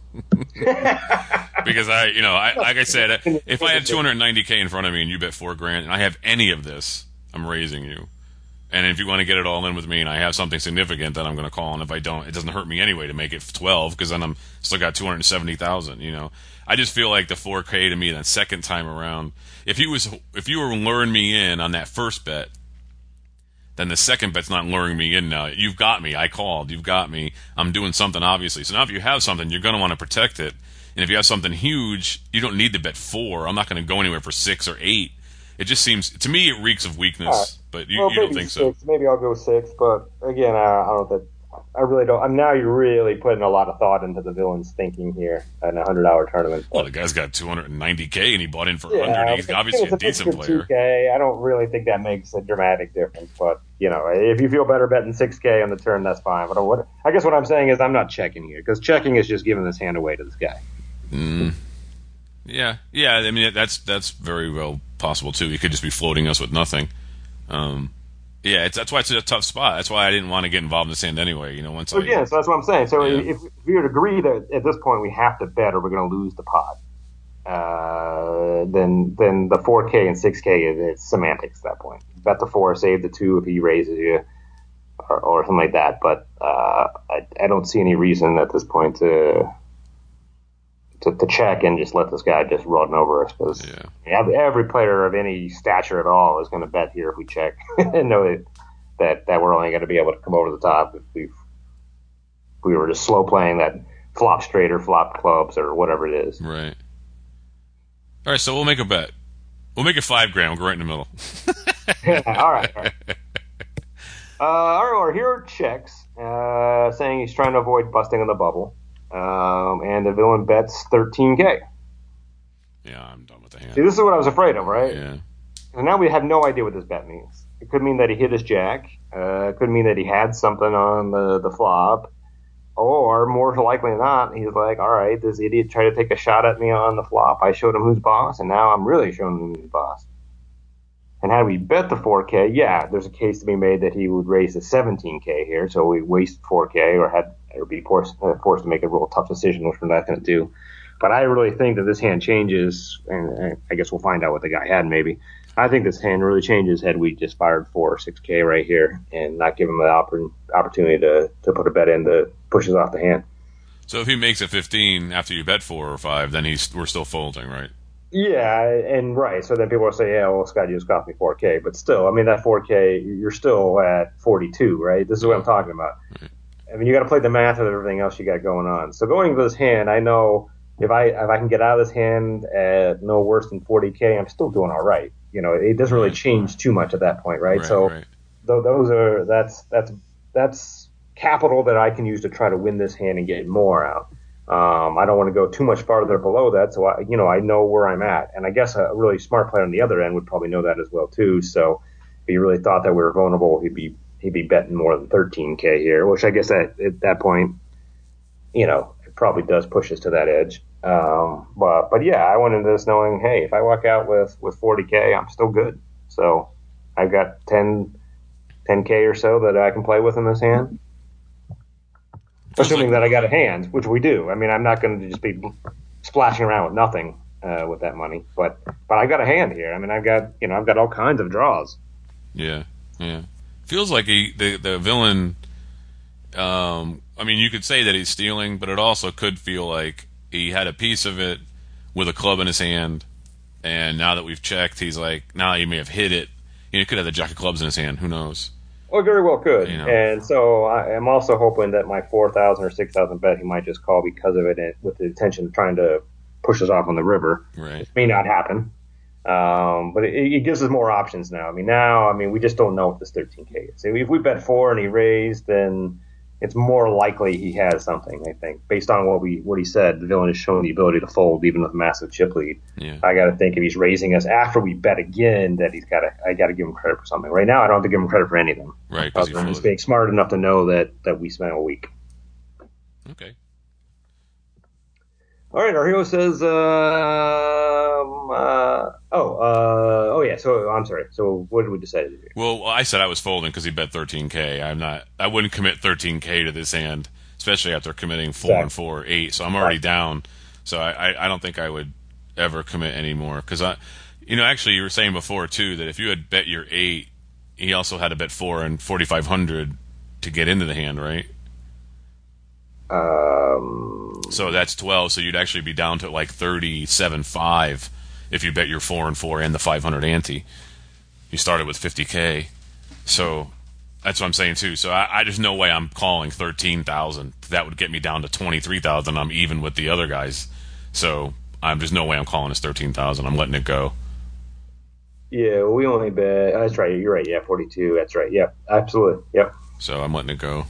Because I, you know, I, like I said, if I have two hundred ninety K in front of me and you bet four grand, and I have any of this, I'm raising you. And if you want to get it all in with me, and I have something significant, then I'm going to call. And if I don't, it doesn't hurt me anyway to make it twelve, because then I'm still got two hundred seventy thousand. You know, I just feel like the four K to me that second time around. If you was, if you were luring me in on that first bet, then the second bet's not luring me in now. You've got me. I called. You've got me. I'm doing something obviously. So now if you have something, you're going to want to protect it. And if you have something huge, you don't need to bet four. I'm not going to go anywhere for six or eight. It just seems, to me, it reeks of weakness. Right. But you, well, you don't think six. so? Maybe I'll go six. But again, I, I don't think. I really don't. I'm now. You're really putting a lot of thought into the villain's thinking here in a hundred dollar tournament. Well, the guy's got two hundred ninety K and he bought in for yeah, one hundred. He's obviously a, a decent player. two K. I don't really think that makes a dramatic difference. But you know, if you feel better betting six K on the turn, that's fine. But what I guess what I'm saying is I'm not checking here, because checking is just giving this hand away to this guy. Mm. Yeah, yeah. I mean, that's that's very well possible too. He could just be floating us with nothing. Um, yeah, it's, that's why it's a tough spot. That's why I didn't want to get involved in this hand anyway. You know, once so I, again, so that's what I'm saying. So yeah. if, if we would agree that at this point we have to bet or we're going to lose the pot, uh, then then the four K and six K is it's semantics at that point. Bet the four, save the two if he raises you, or, or something like that. But uh, I, I don't see any reason at this point to. To, to check and just let this guy just run over us, because yeah. every player of any stature at all is going to bet here if we check and know that, that that we're only going to be able to come over the top if we if we were just slow playing that flop straight or flop clubs or whatever it is. Right. All right, so we'll make a bet. We'll make it five grand. We'll go right in the middle. yeah, all right. All right. Uh, our, our hero checks, uh, saying he's trying to avoid busting in the bubble. Um, and the villain bets thirteen K. Yeah, I'm done with the hand. See, this is what I was afraid of, right? Yeah. And now we have no idea what this bet means. It could mean that he hit his jack. Uh, it could mean that he had something on the, the flop. Or, more likely than not, he's like, all right, this idiot tried to take a shot at me on the flop. I showed him who's boss, and now I'm really showing him who's boss. And had we bet the four K, yeah, there's a case to be made that he would raise to seventeen K here, so we waste four K or had or be forced, uh, forced to make a real tough decision, which we're not going to do. But I really think that this hand changes, and, and I guess we'll find out what the guy had maybe. I think this hand really changes had we just fired four or six K right here and not give him the oppor- opportunity to, to put a bet in that pushes off the hand. So if he makes it fifteen after you bet four or five, then he's we're still folding, right? Yeah, and right. So then people will say, yeah, well, Scott, you just cost me four K. But still, I mean, that four K, you're still at forty-two, right? This is what I'm talking about. Right. I mean, you got to play the math of everything else you got going on. So going into this hand, I know if I if I can get out of this hand at no worse than forty K, I'm still doing all right. You know, it doesn't really change too much at that point, right? right so right. Th- those are that's that's that's capital that I can use to try to win this hand and get more out. Um, I don't want to go too much farther below that, so I, you know, I know where I'm at. And I guess a really smart player on the other end would probably know that as well too. So if he really thought that we were vulnerable, he'd be he'd be betting more than thirteen K here, which I guess at, at that point, you know, it probably does push us to that edge. Um, but but yeah, I went into this knowing, hey, if I walk out with, with forty K, I'm still good. So I've got ten K or so that I can play with in this hand. Assuming that I got a hand, which we do. I mean, I'm not going to just be splashing around with nothing uh, with that money, but but I got a hand here. I mean, I've got you know I've got all kinds of draws. Yeah, yeah. Feels like he the the villain. Um, I mean, you could say that he's stealing, but it also could feel like he had a piece of it with a club in his hand, and now that we've checked, he's like, now he may have hit it. You know, he could have the jack of clubs in his hand. Who knows? Well, very well could. You know. And so I am also hoping that my four thousand or six thousand bet he might just call because of it, and with the intention of trying to push us off on the river. Right. It may not happen. Um, but it, it gives us more options now. I mean, now, I mean, we just don't know what this thirteen K is. If we bet four and he raised, then it's more likely he has something, I think. Based on what we what he said, the villain has shown the ability to fold even with a massive chip lead. Yeah. I got to think if he's raising us after we bet again, that he's got to, I got to give him credit for something. Right now, I don't have to give him credit for anything. Right. Other than just being smart enough to know that, that we spent a week. Okay. All right, our hero says, uh, um, uh, oh, uh, oh yeah. So I'm sorry. So what did we decide to do? Well, I said I was folding because he bet thirteen K. I'm not. I wouldn't commit thirteen K to this hand, especially after committing four Exactly. and four, eight. So I'm already Right. down. So I, I, I don't think I would ever commit anymore because I, you know, actually you were saying before too that if you had bet your eight, he also had to bet four and forty-five hundred to get into the hand, right? Um, So that's twelve. So you'd actually be down to like thirty-seven five if you bet your four and four and the five hundred ante. You started with fifty K. So that's what I'm saying too. So I, I there's no way I'm calling thirteen thousand. That would get me down to twenty-three thousand. I'm even with the other guys. So I'm there's no way I'm calling this thirteen thousand. I'm letting it go. yeah, we only bet. That's right. You're right. Yeah, forty-two. That's right. Yep, absolutely. Yep. So I'm letting it go.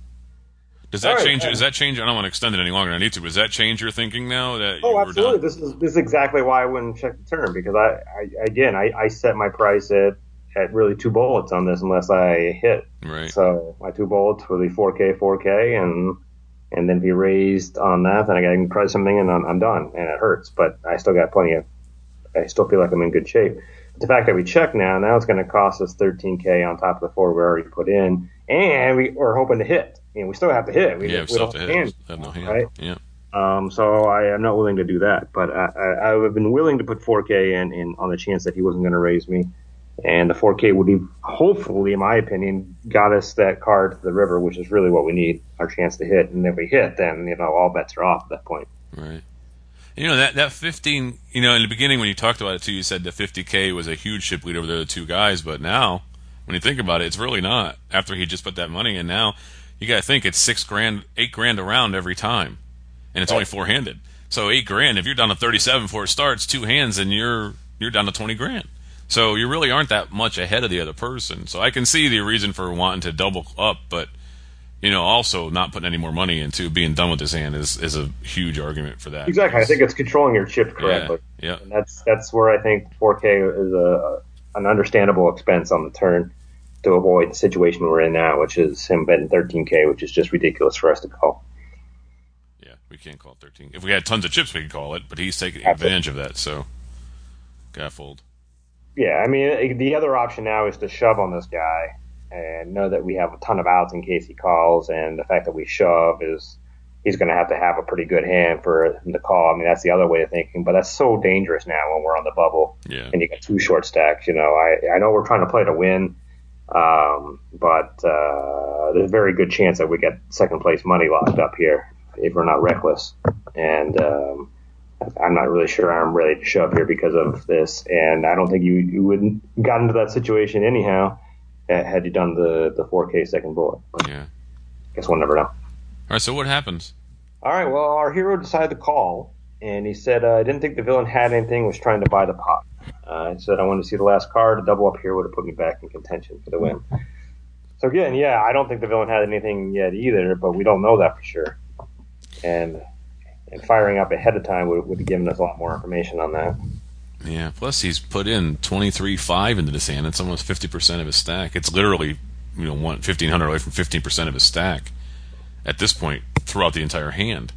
Does that All right, change? uh, Does that change? I don't want to extend it any longer than I need to. Does that change your thinking now that you Oh, were absolutely. done? This is this is exactly why I wouldn't check the turn because I, I again I, I set my price at, at really two bullets on this unless I hit. Right. So my two bullets for the four K, four K, and and then if he raised on that, then I got to price something and I'm, I'm done, and it hurts. But I still got plenty of. I still feel like I'm in good shape. But the fact that we check now, now it's going to cost us thirteen K on top of the four we already put in, and we, we're hoping to hit. You know, we still have to hit. We, Yeah, we we still don't have to have hit. Have no hand. right? Yeah. Um, so I am not willing to do that, but I, I, I have been willing to put four K in, in on the chance that he wasn't going to raise me, and the four K would be hopefully, in my opinion, got us that card to the river, which is really what we need, our chance to hit. And if we hit, then you know all bets are off at that point. Right. You know, that, that fifteen, you know, in the beginning when you talked about it too, you said the fifty K was a huge ship lead over the other two guys, but now, when you think about it, it's really not. After he just put that money in, now, you gotta think it's six grand, eight grand a round every time. And it's Right. only four handed. So eight grand, if you're down to thirty-seven before it starts, two hands, and you're, you're down to twenty grand. So you really aren't that much ahead of the other person. So I can see the reason for wanting to double up, but, you know, also not putting any more money into being done with this hand is, is a huge argument for that. Exactly, I think it's controlling your chip correctly. Yeah, yeah. And that's that's where I think four K is a an understandable expense on the turn to avoid the situation we're in now, which is him betting thirteen K, which is just ridiculous for us to call. Yeah, we can't call it thirteen. If we had tons of chips, we could call it, but he's taking Absolutely. advantage of that, so gotta fold. Yeah, I mean, the other option now is to shove on this guy and know that we have a ton of outs in case he calls, and the fact that we shove is he's going to have to have a pretty good hand for him to call. I mean, that's the other way of thinking, but that's so dangerous now when we're on the bubble Yeah. and you got two short stacks. You know, I I know we're trying to play to win, um, but uh, there's a very good chance that we get second place money locked up here if we're not reckless, and um, I'm not really sure I'm ready to shove here because of this, and I don't think you you would got into that situation anyhow had you done the the four K second bullet. Yeah. Guess we'll never know. All right, so what happens? All right, well, our hero decided to call, and he said, uh, I didn't think the villain had anything, was trying to buy the pot. Uh, he said, I wanted to see the last card. A double up here would have put me back in contention for the win. So, again, yeah, I don't think the villain had anything yet either, but we don't know that for sure. And and firing up ahead of time would, would have given us a lot more information on that. Yeah, plus he's put in twenty-three five into this hand. It's almost fifty percent of his stack. It's literally, you know, one, fifteen hundred away from fifteen percent of his stack at this point throughout the entire hand.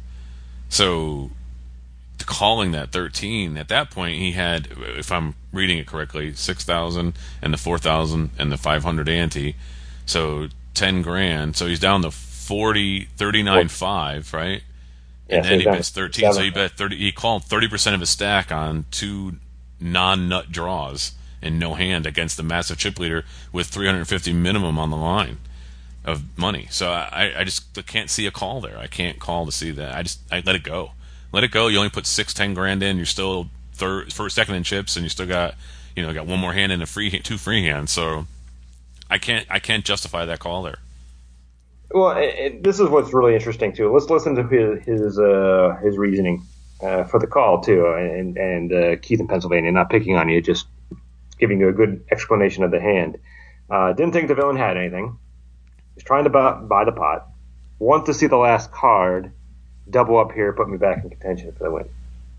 So calling that thirteen, at that point he had, if I'm reading it correctly, six thousand and the four thousand and the five hundred ante. So ten grand. So he's down to forty, thirty-nine five, right? And Yeah, then so he he's bets down thirteen. seven. So he bet thirty. He called thirty percent of his stack on two non-nut draws and no hand against the massive chip leader with three hundred fifty minimum on the line of money. So I, I just can't see a call there. I can't call to see that. I just I let it go. Let it go. You only put six, ten grand in. You're still third, first, second in chips, and you still got, you know, got one more hand and a free, two free hands. So I can't, I can't justify that call there. Well, it, it, this is what's really interesting too. Let's listen to his his, uh, his reasoning uh, for the call too, and and uh, Keith in Pennsylvania, not picking on you, just giving you a good explanation of the hand. Uh, didn't think the villain had anything. Was trying to buy, buy the pot. Want to see the last card. Double up here, put me back in contention for the win.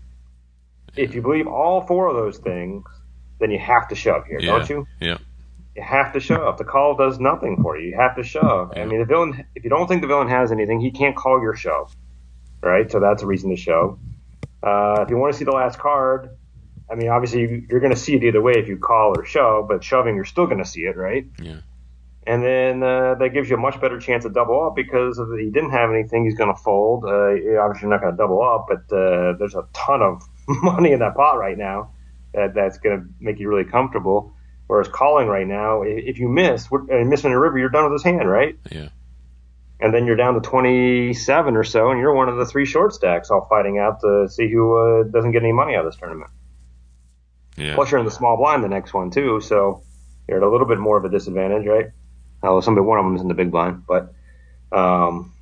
If you believe all four of those things, then you have to shove here, yeah. don't you? Yeah. You have to shove. The call does nothing for you. You have to shove. I mean, the villain. If you don't think the villain has anything, he can't call your shove, right? So that's a reason to shove. Uh, if you want to see the last card, I mean, obviously you're going to see it either way if you call or shove, but shoving you're still going to see it, right? Yeah. And then uh, that gives you a much better chance of double up because if he didn't have anything, he's going to fold. Uh, you're obviously not going to double up, but uh, there's a ton of money in that pot right now that that's going to make you really comfortable. Whereas calling right now, if you miss and miss on the river, you're done with his hand, right? Yeah. And then you're down to twenty-seven or so, and you're one of the three short stacks all fighting out to see who uh, doesn't get any money out of this tournament. Yeah. Plus, you're in the small blind the next one, too, so you're at a little bit more of a disadvantage, right? Although somebody, one of them is in the big blind. But, um,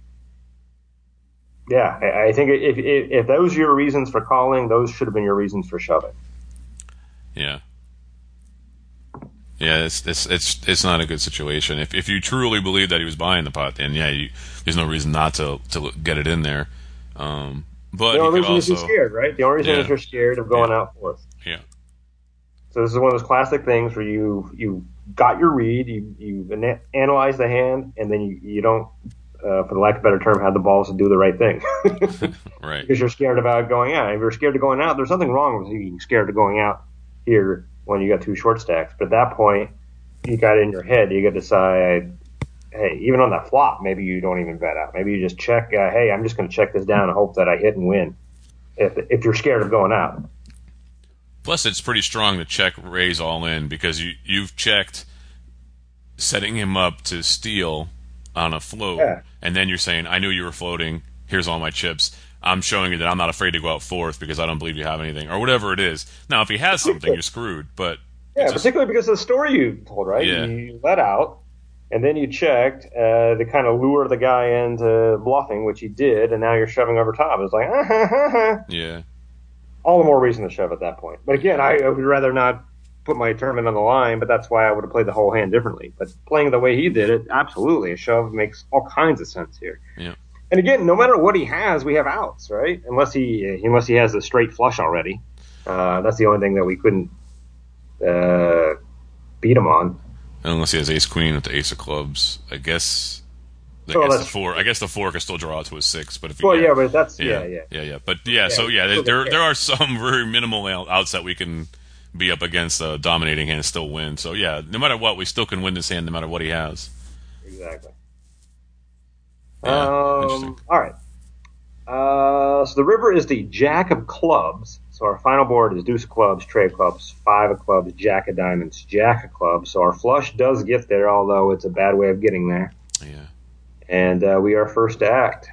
yeah, I, I think if, if, if those are your reasons for calling, those should have been your reasons for shoving. Yeah. Yeah, it's it's it's it's not a good situation. If if you truly believe that he was buying the pot, then yeah, you, there's no reason not to to get it in there. Um, but the only you could reason also, is you're scared, right? The only reason yeah. is you're scared of going yeah. out fourth. Yeah. So this is one of those classic things where you you got your read, you you ana- analyze the hand, and then you you don't, uh, for the lack of a better term, have the balls to do the right thing. Right. Because you're scared about going out. If you're scared of going out, there's nothing wrong with you being scared of going out here when you got two short stacks. But at that point, you got it in your head. You got to decide, hey, even on that flop, maybe you don't even bet out. Maybe you just check, uh, hey, I'm just going to check this down and hope that I hit and win. If if you're scared of going out. Plus, it's pretty strong to check raise all in because you you've checked setting him up to steal on a float, Yeah. and then you're saying, I knew you were floating. Here's all my chips. I'm showing you that I'm not afraid to go out fourth because I don't believe you have anything, or whatever it is. Now, if he has something, you're screwed. But Yeah, it's just- particularly because of the story you told, right? Yeah. You let out, and then you checked uh, to kind of lure the guy into bluffing, which he did, and now you're shoving over top. It's like, ah, ha, ha, ha. yeah, All the more reason to shove at that point. But again, I, I would rather not put my tournament on the line, but that's why I would have played the whole hand differently. But playing the way he did it, absolutely, a shove makes all kinds of sense here. yeah, And again, no matter what he has, we have outs, right? Unless he unless he has a straight flush already. Uh, that's the only thing that we couldn't uh, beat him on. unless he has ace queen with the ace of clubs. I guess. I Well, guess the that's- four. I guess the four can still draw out to a six, but if Well, you, yeah, but that's yeah, yeah, yeah. yeah, yeah. But yeah, so yeah, so there they- there are some very minimal out- outs that we can be up against a dominating hand and still win. So yeah, no matter what, we still can win this hand no matter what he has. Exactly. Yeah, um, interesting. all right. Uh, so the river is the jack of clubs. So our final board is deuce of clubs, tray of clubs, five of clubs, jack of diamonds, jack of clubs. So our flush does get there, although it's a bad way of getting there. Yeah. And uh, we are first to act.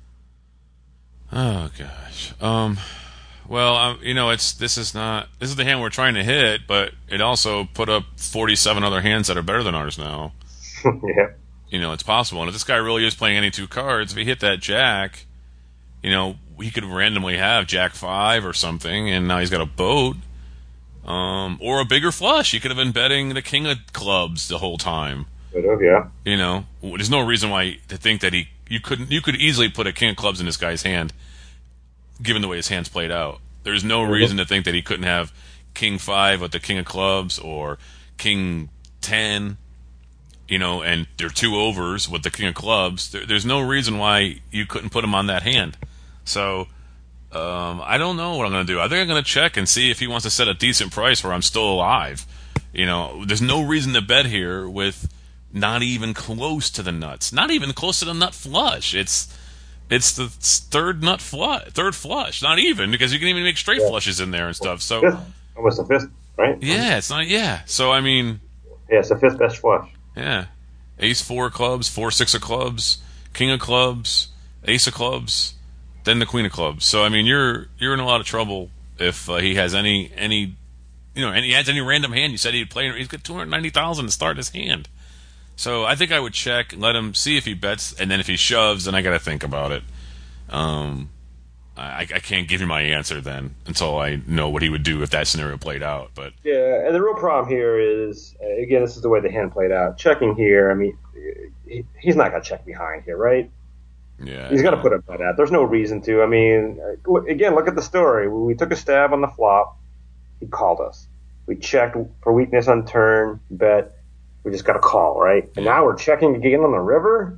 Oh gosh. Um. Well, um, you know, it's this is not this is the hand we're trying to hit, but it also put up forty-seven other hands that are better than ours now. Yeah. You know, it's possible. And if this guy really is playing any two cards, if he hit that jack, you know, he could randomly have jack five or something, and now he's got a boat, um, or a bigger flush. He could have been betting the king of clubs the whole time. Could have, yeah. You know, there's no reason why to think that he you couldn't you could easily put a king of clubs in this guy's hand, given the way his hands played out. There's no Mm-hmm. reason to think that he couldn't have king five with the king of clubs or king ten. You know, and there are two overs with the king of clubs. There, there's no reason why you couldn't put him on that hand. So, um, I don't know what I'm going to do. I think I'm going to check and see if he wants to set a decent price where I'm still alive. You know, there's no reason to bet here with not even close to the nuts. Not even close to the nut flush. It's it's the third nut flush, third flush. Not even, because you can even make straight Yeah. flushes in there and stuff. So, Fifth. Almost a fifth, right? yeah, it's not, yeah. So, I mean... Yeah, it's the fifth best flush. Yeah. Ace four of clubs, four six of clubs, king of clubs, ace of clubs, then the queen of clubs. So I mean, you're you're in a lot of trouble if uh, he has any any you know, and he has any random hand. You said he'd play. He's got two hundred ninety thousand to start his hand. So I think I would check, let him see if he bets, and then if he shoves, then I got to think about it. Um, I, I can't give you my answer then until I know what he would do if that scenario played out. But yeah, and the real problem here is, uh, again, this is the way the hand played out. Checking here, I mean, he, he's not going to check behind here, right? yeah, He's going to put a bet out. There's no reason to. I mean, uh, again, look at the story. We took a stab on the flop. He called us. We checked for weakness on turn, bet. We just got a call, right? And now we're checking again on the river?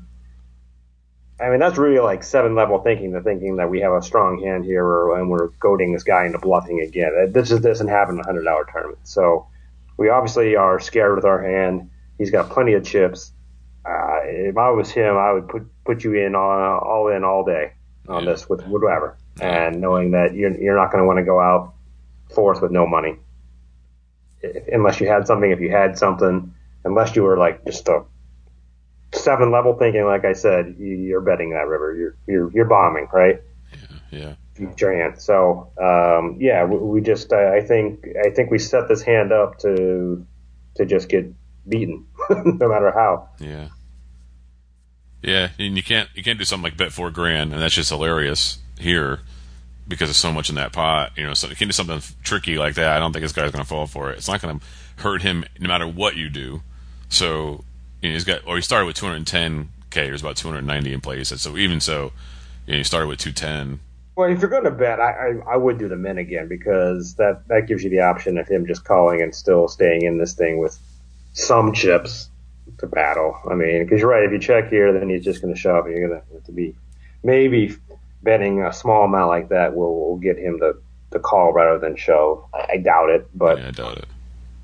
I mean, that's really like seven-level thinking, the thinking that we have a strong hand here or, and we're goading this guy into bluffing again. This just doesn't happen in a one hundred dollar tournament. So we obviously are scared with our hand. He's got plenty of chips. Uh, if I was him, I would put put you in all, all in all day on yeah. this with whatever, and knowing that you're, you're not going to want to go out fourth with no money. If, unless you had something, if you had something, unless you were like just a seven level thinking, like I said, you're betting that river. You're you're you're bombing, right? Yeah, yeah. Your hand. So um, yeah, we, we just I think I think we set this hand up to to just get beaten, no matter how. Yeah, yeah, and you can't you can't do something like bet four grand, and that's just hilarious here because there's so much in that pot. You know, so you can't do something tricky like that. I don't think this guy's going to fall for it. It's not going to hurt him no matter what you do. So. You know, he's got, or he started with two hundred ten K. There's about two hundred ninety in play. So, so even so, you know, he started with two ten. Well, if you're going to bet, I, I I would do the min again because that that gives you the option of him just calling and still staying in this thing with some chips to battle. I mean, because you're right. If you check here, then he's just going to shove. And you're going to have to be maybe betting a small amount like that will, will get him to, to call rather than shove. I, I doubt it, but yeah, I doubt it.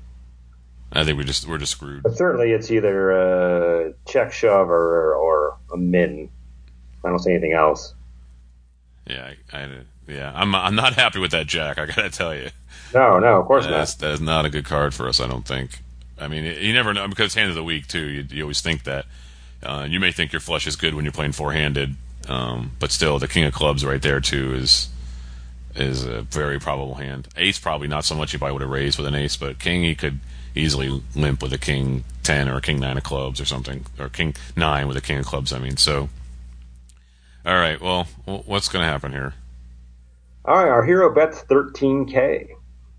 I think we just we're just screwed. But certainly, it's either a check shove or or a min. I don't see anything else. Yeah, I, I yeah, I'm I'm not happy with that jack. I gotta tell you. No, no, of course That's, not. That is not a good card for us. I don't think. I mean, you never know because it's hand of the week too. You, you always think that. Uh, you may think your flush is good when you're playing four-handed, um, but still, the king of clubs right there too is is a very probable hand. Ace probably not so much. He probably would have raised with an ace, but king he could easily limp with a king ten or a king nine of clubs or something, or king nine with a king of clubs. I mean, so. All right. Well, what's going to happen here? All right, our hero bets thirteen K.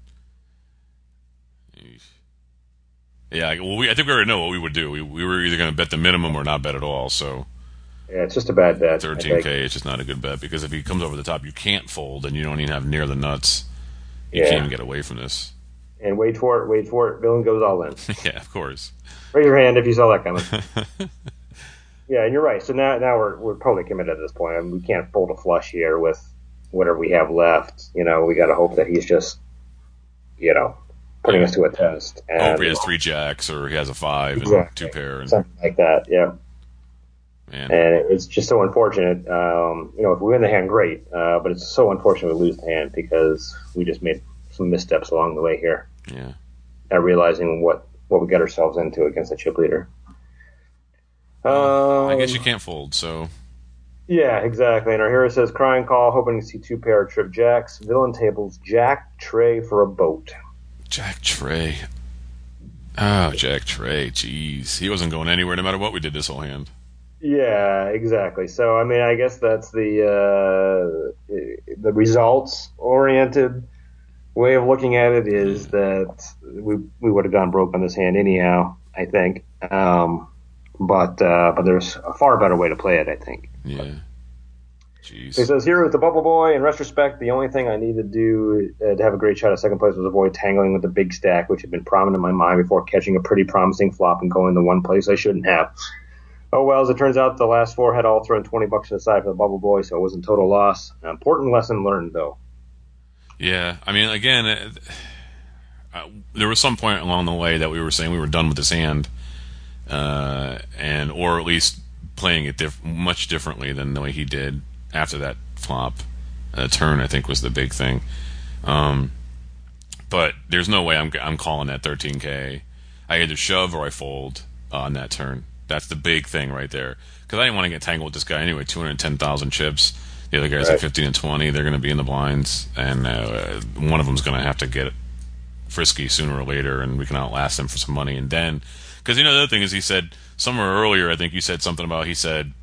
Yeah. Well, we, I think we already know what we would do. We we were either going to bet the minimum or not bet at all. So. Yeah, it's just a bad bet. thirteen K is just not a good bet because if he comes over the top, you can't fold, and you don't even have near the nuts. You yeah. can't even get away from this. And wait for it, wait for it. Villain goes all in. Yeah, of course. Raise your hand if you saw that coming. Yeah, and you're right. So now, now we're we're totally committed at this point. I mean, we can't fold a flush here with whatever we have left. You know, we got to hope that he's just, you know, putting yeah. us to a test. And, hope he has three jacks or he has a five exactly. and two pair, and something like that. Yeah. Man. And it's just so unfortunate. Um, you know, if we win the hand, great. Uh, but it's so unfortunate we lose the hand because we just made some missteps along the way here. Yeah. Not realizing what, what we got ourselves into against the chip leader. Um, I guess you can't fold, so. Yeah, exactly. And our hero says, crying call, hoping to see two pair of trip jacks. Villain tables Jack Tray for a boat. Jack Tray. Oh, Jack Tray. Jeez. He wasn't going anywhere no matter what we did this whole hand. Yeah, exactly. So, I mean, I guess that's the uh, the results-oriented way of looking at it is that we we would have gone broke on this hand anyhow, I think. Um, but uh, but there's a far better way to play it, I think. Yeah. Jeez. He says, here with the Bubble Boy, in retrospect, the only thing I needed to do uh, to have a great shot at second place was avoid tangling with the big stack, which had been prominent in my mind before catching a pretty promising flop and going the one place I shouldn't have. Oh, well, as it turns out, the last four had all thrown twenty bucks aside for the Bubble Boy, so it wasn't total loss. An important lesson learned, though. Yeah, I mean, again, it, uh, there was some point along the way that we were saying we were done with this hand, uh, and or at least playing it diff- much differently than the way he did after that flop. Uh, turn, I think, was the big thing. Um, but there's no way I'm I'm calling that thirteen K. I either shove or I fold on that turn. That's the big thing right there. Because I didn't want to get tangled with this guy anyway. two hundred ten thousand chips. The other guys right. at fifteen and twenty. They're going to be in the blinds, and uh, one of them's going to have to get frisky sooner or later, and we can outlast them for some money. And then, because you know the other thing is, he said somewhere earlier, I think you said something about he said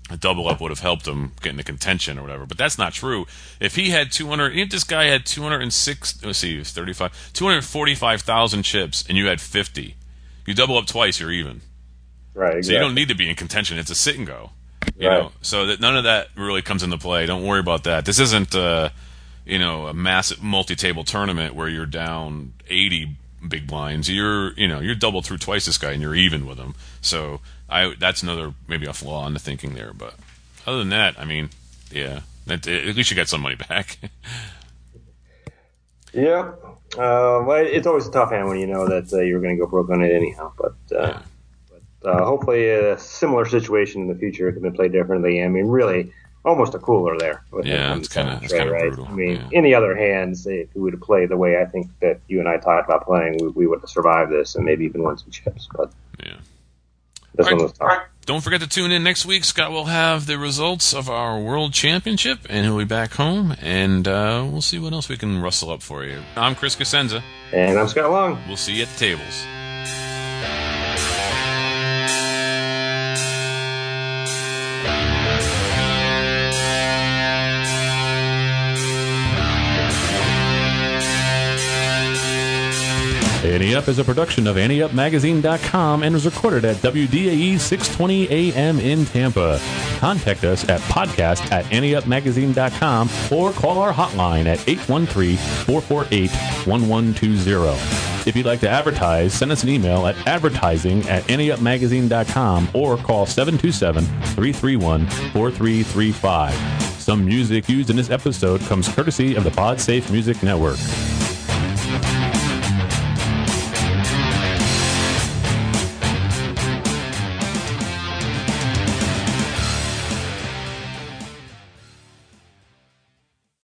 a double up would have helped him get into contention or whatever. But that's not true. If he had two hundred, if this guy had two hundred six, let's see, thirty-five, two hundred forty-five thousand chips, and you had fifty, you double up twice, you're even. Right. Exactly. So you don't need to be in contention. It's a sit and go. You right. know, so that none of that really comes into play. Don't worry about that. This isn't, uh, you know, a massive multi-table tournament where you're down eighty big blinds. You're, you know, you're double through twice this guy and you're even with him. So I, that's another maybe a flaw in the thinking there. But other than that, I mean, yeah, that, at least you got some money back. Yeah, uh, well, it's always a tough hand when you know that uh, you're going to go broke on it anyhow. But, uh, yeah. but uh, hopefully a similar situation in the future can be played differently. I mean, really, almost a cooler there. With Yeah, it's kind of right, right? brutal. I mean, Yeah. in the other hand, say if we would have played the way I think that you and I talked about playing, we, we would have survived this and maybe even won some chips. But Yeah. this All one right. was tough. Don't forget to tune in next week. Scott will have the results of our World Championship, and he'll be back home, and uh, we'll see what else we can rustle up for you. I'm Chris Cosenza. And I'm Scott Long. We'll see you at the tables. Ante Up is a production of ante up magazine dot com and was recorded at W D A E six twenty A M in Tampa. Contact us at podcast at ante up magazine dot com or call our hotline at eight one three, four four eight, one one two zero. If you'd like to advertise, send us an email at advertising at ante up magazine dot com or call seven two seven, three three one, four three three five. Some music used in this episode comes courtesy of the PodSafe Music Network.